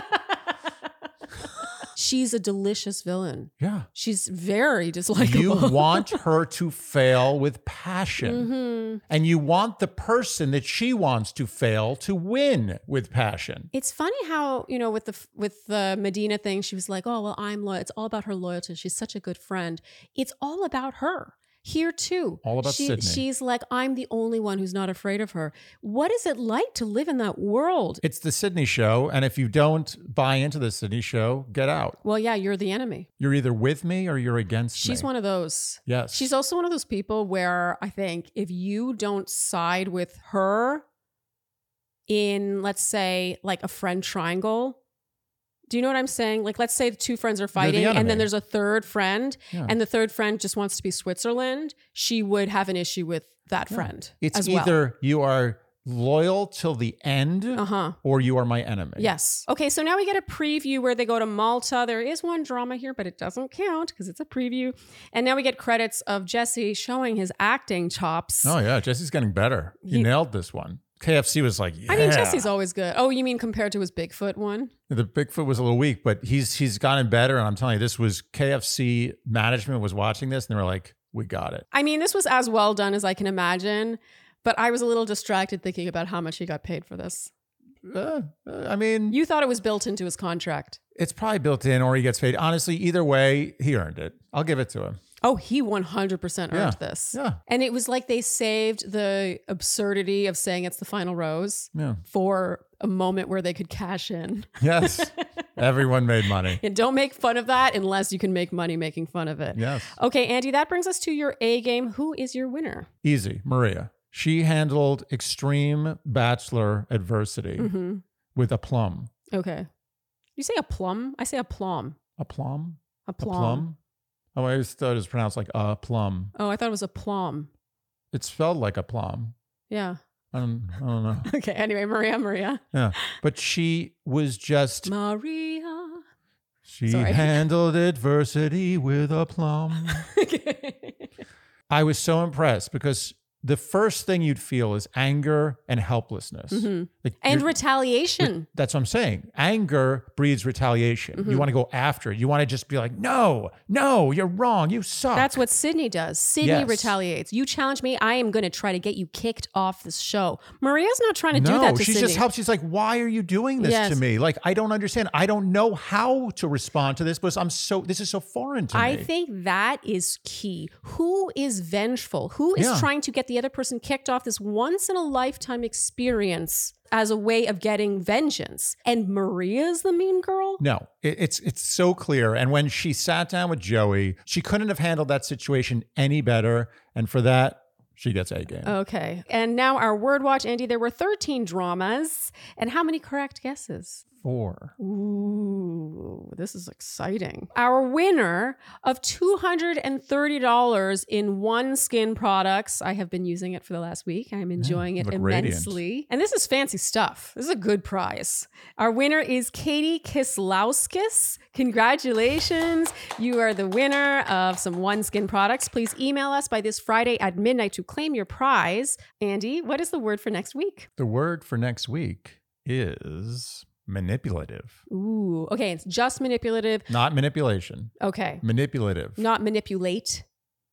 S3: She's a delicious villain.
S1: Yeah.
S3: She's very dislikable.
S1: You want her to fail with passion.
S3: Mhm.
S1: And you want the person that she wants to fail to win with passion.
S3: It's funny how, you know, with the with the Medina thing, she was like, oh, well, I'm loyal. It's all about her loyalty. She's such a good friend. It's all about her. Here too.
S1: All about
S3: she,
S1: Sydney.
S3: She's like, I'm the only one who's not afraid of her. What is it like to live in that world?
S1: It's the Sydney show. And if you don't buy into the Sydney show, get out.
S3: Well, yeah, you're the enemy.
S1: You're either with me or you're against me.
S3: She's one of those.
S1: Yes.
S3: She's also one of those people where I think if you don't side with her in, let's say, like a friend triangle, do you know what I'm saying? Like, let's say the two friends are fighting and
S1: enemy.
S3: then there's a third friend
S1: Yeah.
S3: and the third friend just wants to be Switzerland. She would have an issue with that friend
S1: It's
S3: as well.
S1: either you are loyal till the end
S3: Uh-huh.
S1: or you are my enemy.
S3: Yes. Okay, so now we get a preview where they go to Malta. There is one drama here, but it doesn't count because it's a preview. And now we get credits of Jesse showing his acting chops.
S1: Oh, yeah. Jesse's getting better. He,
S3: He-
S1: nailed this one. K F C was like, yeah.
S3: I mean, Jesse's always good. Oh, you mean compared to his Bigfoot one?
S1: The Bigfoot was a little weak, but he's he's gotten better. And I'm telling you, this was K F C management was watching this and they were like, we got it.
S3: I mean, this was as well done as I can imagine, but I was a little distracted thinking about how much he got paid for this.
S1: Uh, uh, I mean,
S3: You thought it was built into his contract.
S1: it's probably built in or he gets paid. Honestly, either way, he earned it. I'll give it to him.
S3: Oh, he one hundred percent earned
S1: Yeah.
S3: this.
S1: Yeah.
S3: And it was like they saved the absurdity of saying it's the final rose
S1: Yeah.
S3: for a moment where they could cash in.
S1: Yes. Everyone made money.
S3: And don't make fun of that unless you can make money making fun of it.
S1: Yes.
S3: Okay, Andy, that brings us to your A game. Who is your winner?
S1: Easy. Maria. She handled extreme bachelor adversity
S3: Mm-hmm.
S1: with aplomb.
S3: Okay. You say a plum? I say a plum.
S1: Aplomb?
S3: A
S1: A
S3: plum.
S1: plum? Oh, I always thought it was pronounced like a plum.
S3: Oh, I thought it was a plum.
S1: It's spelled like a plum.
S3: Yeah.
S1: I don't, I don't know.
S3: Okay. Anyway, Maria, Maria.
S1: Yeah. But she was just,
S3: Maria.
S1: she
S3: Sorry.
S1: handled adversity with aplomb. I was so impressed because the first thing you'd feel is anger and helplessness.
S3: Mhm.
S1: Like
S3: And
S1: you're-
S3: retaliation.
S1: That's what I'm saying. Anger breeds retaliation.
S3: Mm-hmm.
S1: You want to go after it. You want to just be like, no, no, you're wrong. You suck.
S3: That's what Sydney does. Sydney
S1: Yes.
S3: retaliates. You challenge me, I am going to try to get you kicked off this show. Maria's not trying to
S1: no,
S3: do that to
S1: she
S3: Sydney.
S1: just helps. She's like, why are you doing this
S3: Yes.
S1: to me? Like, I don't understand. I don't know how to respond to this, but I'm so, this is so foreign to
S3: I
S1: me.
S3: think that is key. Who is vengeful? Who is
S1: Yeah.
S3: trying to get the other person kicked off this once in a lifetime experience as a way of getting vengeance? And Maria's the mean girl?
S1: No, it, it's it's so clear. And when she sat down with Joey, she couldn't have handled that situation any better. And for that, she gets A game.
S3: Okay. And now our word watch, Andy, there were thirteen dramas. And how many correct guesses?
S1: Four.
S3: Ooh, this is exciting. Our winner of two hundred thirty dollars in One Skin products. I have been using it for the last week. I'm enjoying
S1: you
S3: it
S1: look radiant.
S3: immensely. And this is fancy stuff. This is a good prize. Our winner is Katie Kislauskis. Congratulations. You are the winner of some One Skin products. Please email us by this Friday at midnight to claim your prize. Andy, what is the word for next week?
S1: The word for next week is manipulative.
S3: Ooh, okay. It's just manipulative.
S1: Not manipulation.
S3: Okay.
S1: Manipulative.
S3: Not manipulate.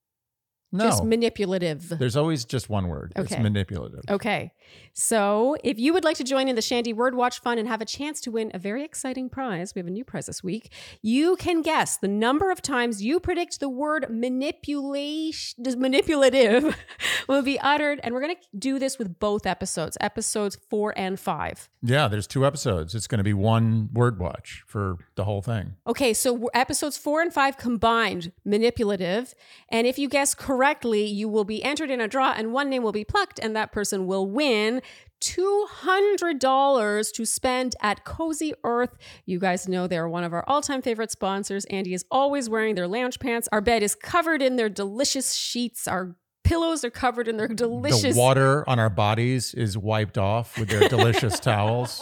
S1: no.
S3: Just manipulative.
S1: There's always just one word. It's
S3: Okay.
S1: manipulative.
S3: Okay. So if you would like to join in the Shandy Word Watch Fun and have a chance to win a very exciting prize, we have a new prize this week. You can guess the number of times you predict the word manipulation, manipulative will be uttered. And we're going to do this with both episodes, episodes four and five.
S1: Yeah, there's two episodes. It's going to be one word watch for the whole thing.
S3: Okay, so w- episodes four and five combined, manipulative. And if you guess correctly, you will be entered in a draw and one name will be plucked and that person will win two hundred dollars to spend at Cozy Earth. You guys know they're one of our all-time favorite sponsors. Andy is always wearing their lounge pants. Our bed is covered in their delicious sheets. Our pillows are covered in their delicious...
S1: The water on our bodies is wiped off with their delicious towels.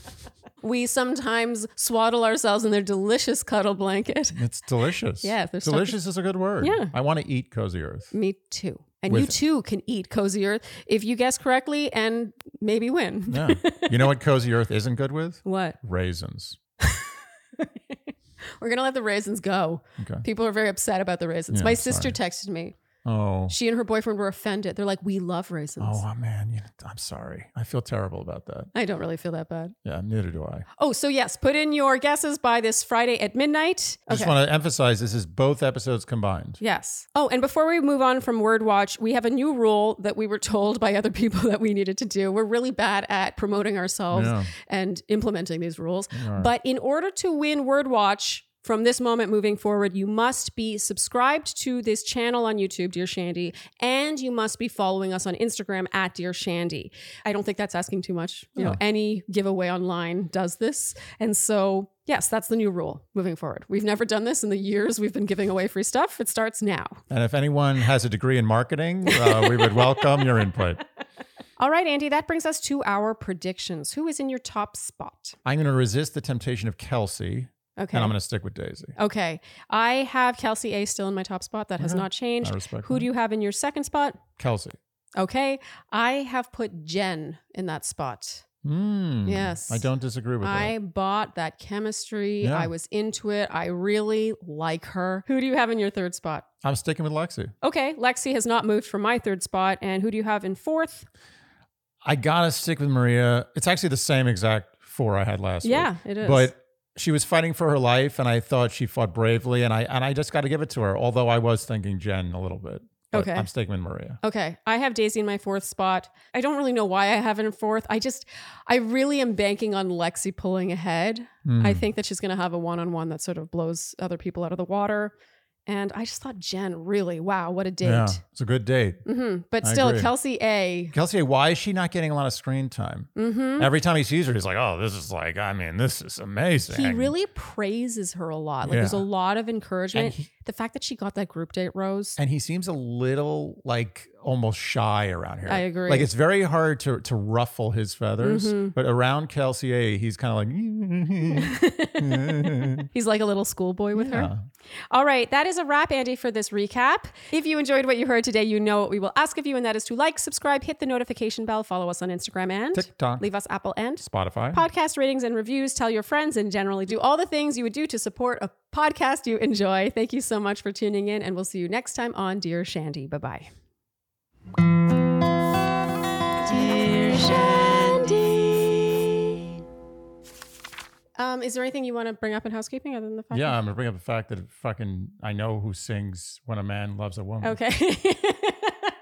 S3: We sometimes swaddle ourselves in their delicious cuddle blanket.
S1: It's delicious.
S3: Yeah, there's stuff-
S1: delicious is a good word.
S3: Yeah.
S1: I want to eat Cozy Earth.
S3: Me too. And
S1: With-
S3: you too can eat Cozy Earth if you guess correctly and maybe win.
S1: Yeah. You know what Cozy Earth isn't good with?
S3: What?
S1: Raisins.
S3: We're going to let the raisins go.
S1: Okay.
S3: People are very upset about the raisins.
S1: Yeah,
S3: My sister
S1: sorry.
S3: texted me.
S1: Oh.
S3: She and her boyfriend were offended. They're like, we love raisins.
S1: Oh, man. You I'm sorry. I feel terrible about that.
S3: I don't really feel that bad.
S1: Yeah, neither do I.
S3: Oh, so yes, put in your guesses by this Friday at midnight.
S1: I just want to emphasize this is both episodes combined.
S3: Yes. Oh, and before we move on from Word Watch, we have a new rule that we were told by other people that we needed to do. We're really bad at promoting ourselves
S1: Yeah.
S3: and implementing these rules.
S1: are.
S3: But in order to win Word Watch from this moment moving forward, you must be subscribed to this channel on YouTube, Dear Shandy, and you must be following us on Instagram at Dear Shandy. I don't think that's asking too much. You know,
S1: No.
S3: any giveaway online does this. And so, yes, that's the new rule moving forward. We've never done this in the years we've been giving away free stuff. It starts now.
S1: And if anyone has a degree in marketing, uh, we would welcome your input.
S3: All right, Andy, that brings us to our predictions. Who is in your top spot?
S1: I'm going to resist the temptation of Kelsey,
S3: Okay.
S1: and I'm going to stick with Daisy.
S3: Okay. I have Kelsey A still in my top spot. That has
S1: Okay.
S3: not changed.
S1: I respect
S3: Who
S1: that.
S3: do you have in your second spot?
S1: Kelsey.
S3: Okay. I have put Jen in that spot.
S1: Mm,
S3: Yes.
S1: I don't disagree with
S3: I bought that chemistry.
S1: Yeah.
S3: I was into it. I really like her. Who do you have in your third spot?
S1: that. I'm sticking with Lexi.
S3: Okay. Lexi has not moved from my third spot. And who do you have in fourth?
S1: I gotta stick with Maria. It's actually the same exact four I had last week.
S3: Yeah, it is.
S1: But she was fighting for her life, and I thought she fought bravely, and I and I just got to give it to her. Although I was thinking Jen a little bit. But
S3: Okay.
S1: I'm sticking with Maria.
S3: Okay. I have Daisy in my fourth spot. I don't really know why I have it in fourth. I just, I really am banking on Lexi pulling ahead.
S1: Mm.
S3: I think that she's going to have a one-on-one that sort of blows other people out of the water. And I just thought Jen, really, wow, what a date.
S1: Yeah, it's a good date.
S3: hmm But
S1: I
S3: still,
S1: agree.
S3: Kelsey A.
S1: Kelsey, why is she not getting a lot of screen time?
S3: hmm
S1: Every time he sees her, he's like, "Oh, this is like, I mean, this is amazing."
S3: He really praises her a lot. Like
S1: Yeah.
S3: there's a lot of encouragement.
S1: And he-
S3: the fact that she got that group date, Rose.
S1: and he seems a little like almost shy around here.
S3: I agree.
S1: Like it's very hard to to ruffle his feathers,
S3: Mhm.
S1: but around Kelsey A, he's kind of like.
S3: He's like a little schoolboy with her.
S1: Yeah.
S3: All right, that is a wrap, Andy, for this recap. If you enjoyed what you heard today, you know what we will ask of you, and that is to like, subscribe, hit the notification bell, follow us on Instagram, and
S1: TikTok,
S3: leave us Apple and
S1: Spotify.
S3: podcast ratings and reviews. Tell your friends, and generally do all the things you would do to support a podcast you enjoy. Thank you so much for tuning in, and we'll see you next time on Dear Shandy. Bye-bye.
S2: Dear Shandy.
S3: Um, is there anything you want to bring up in housekeeping other than the fact?
S1: Yeah,
S3: that-
S1: I'm gonna bring up the fact that fucking I know who sings "When a Man Loves a Woman."
S3: Okay.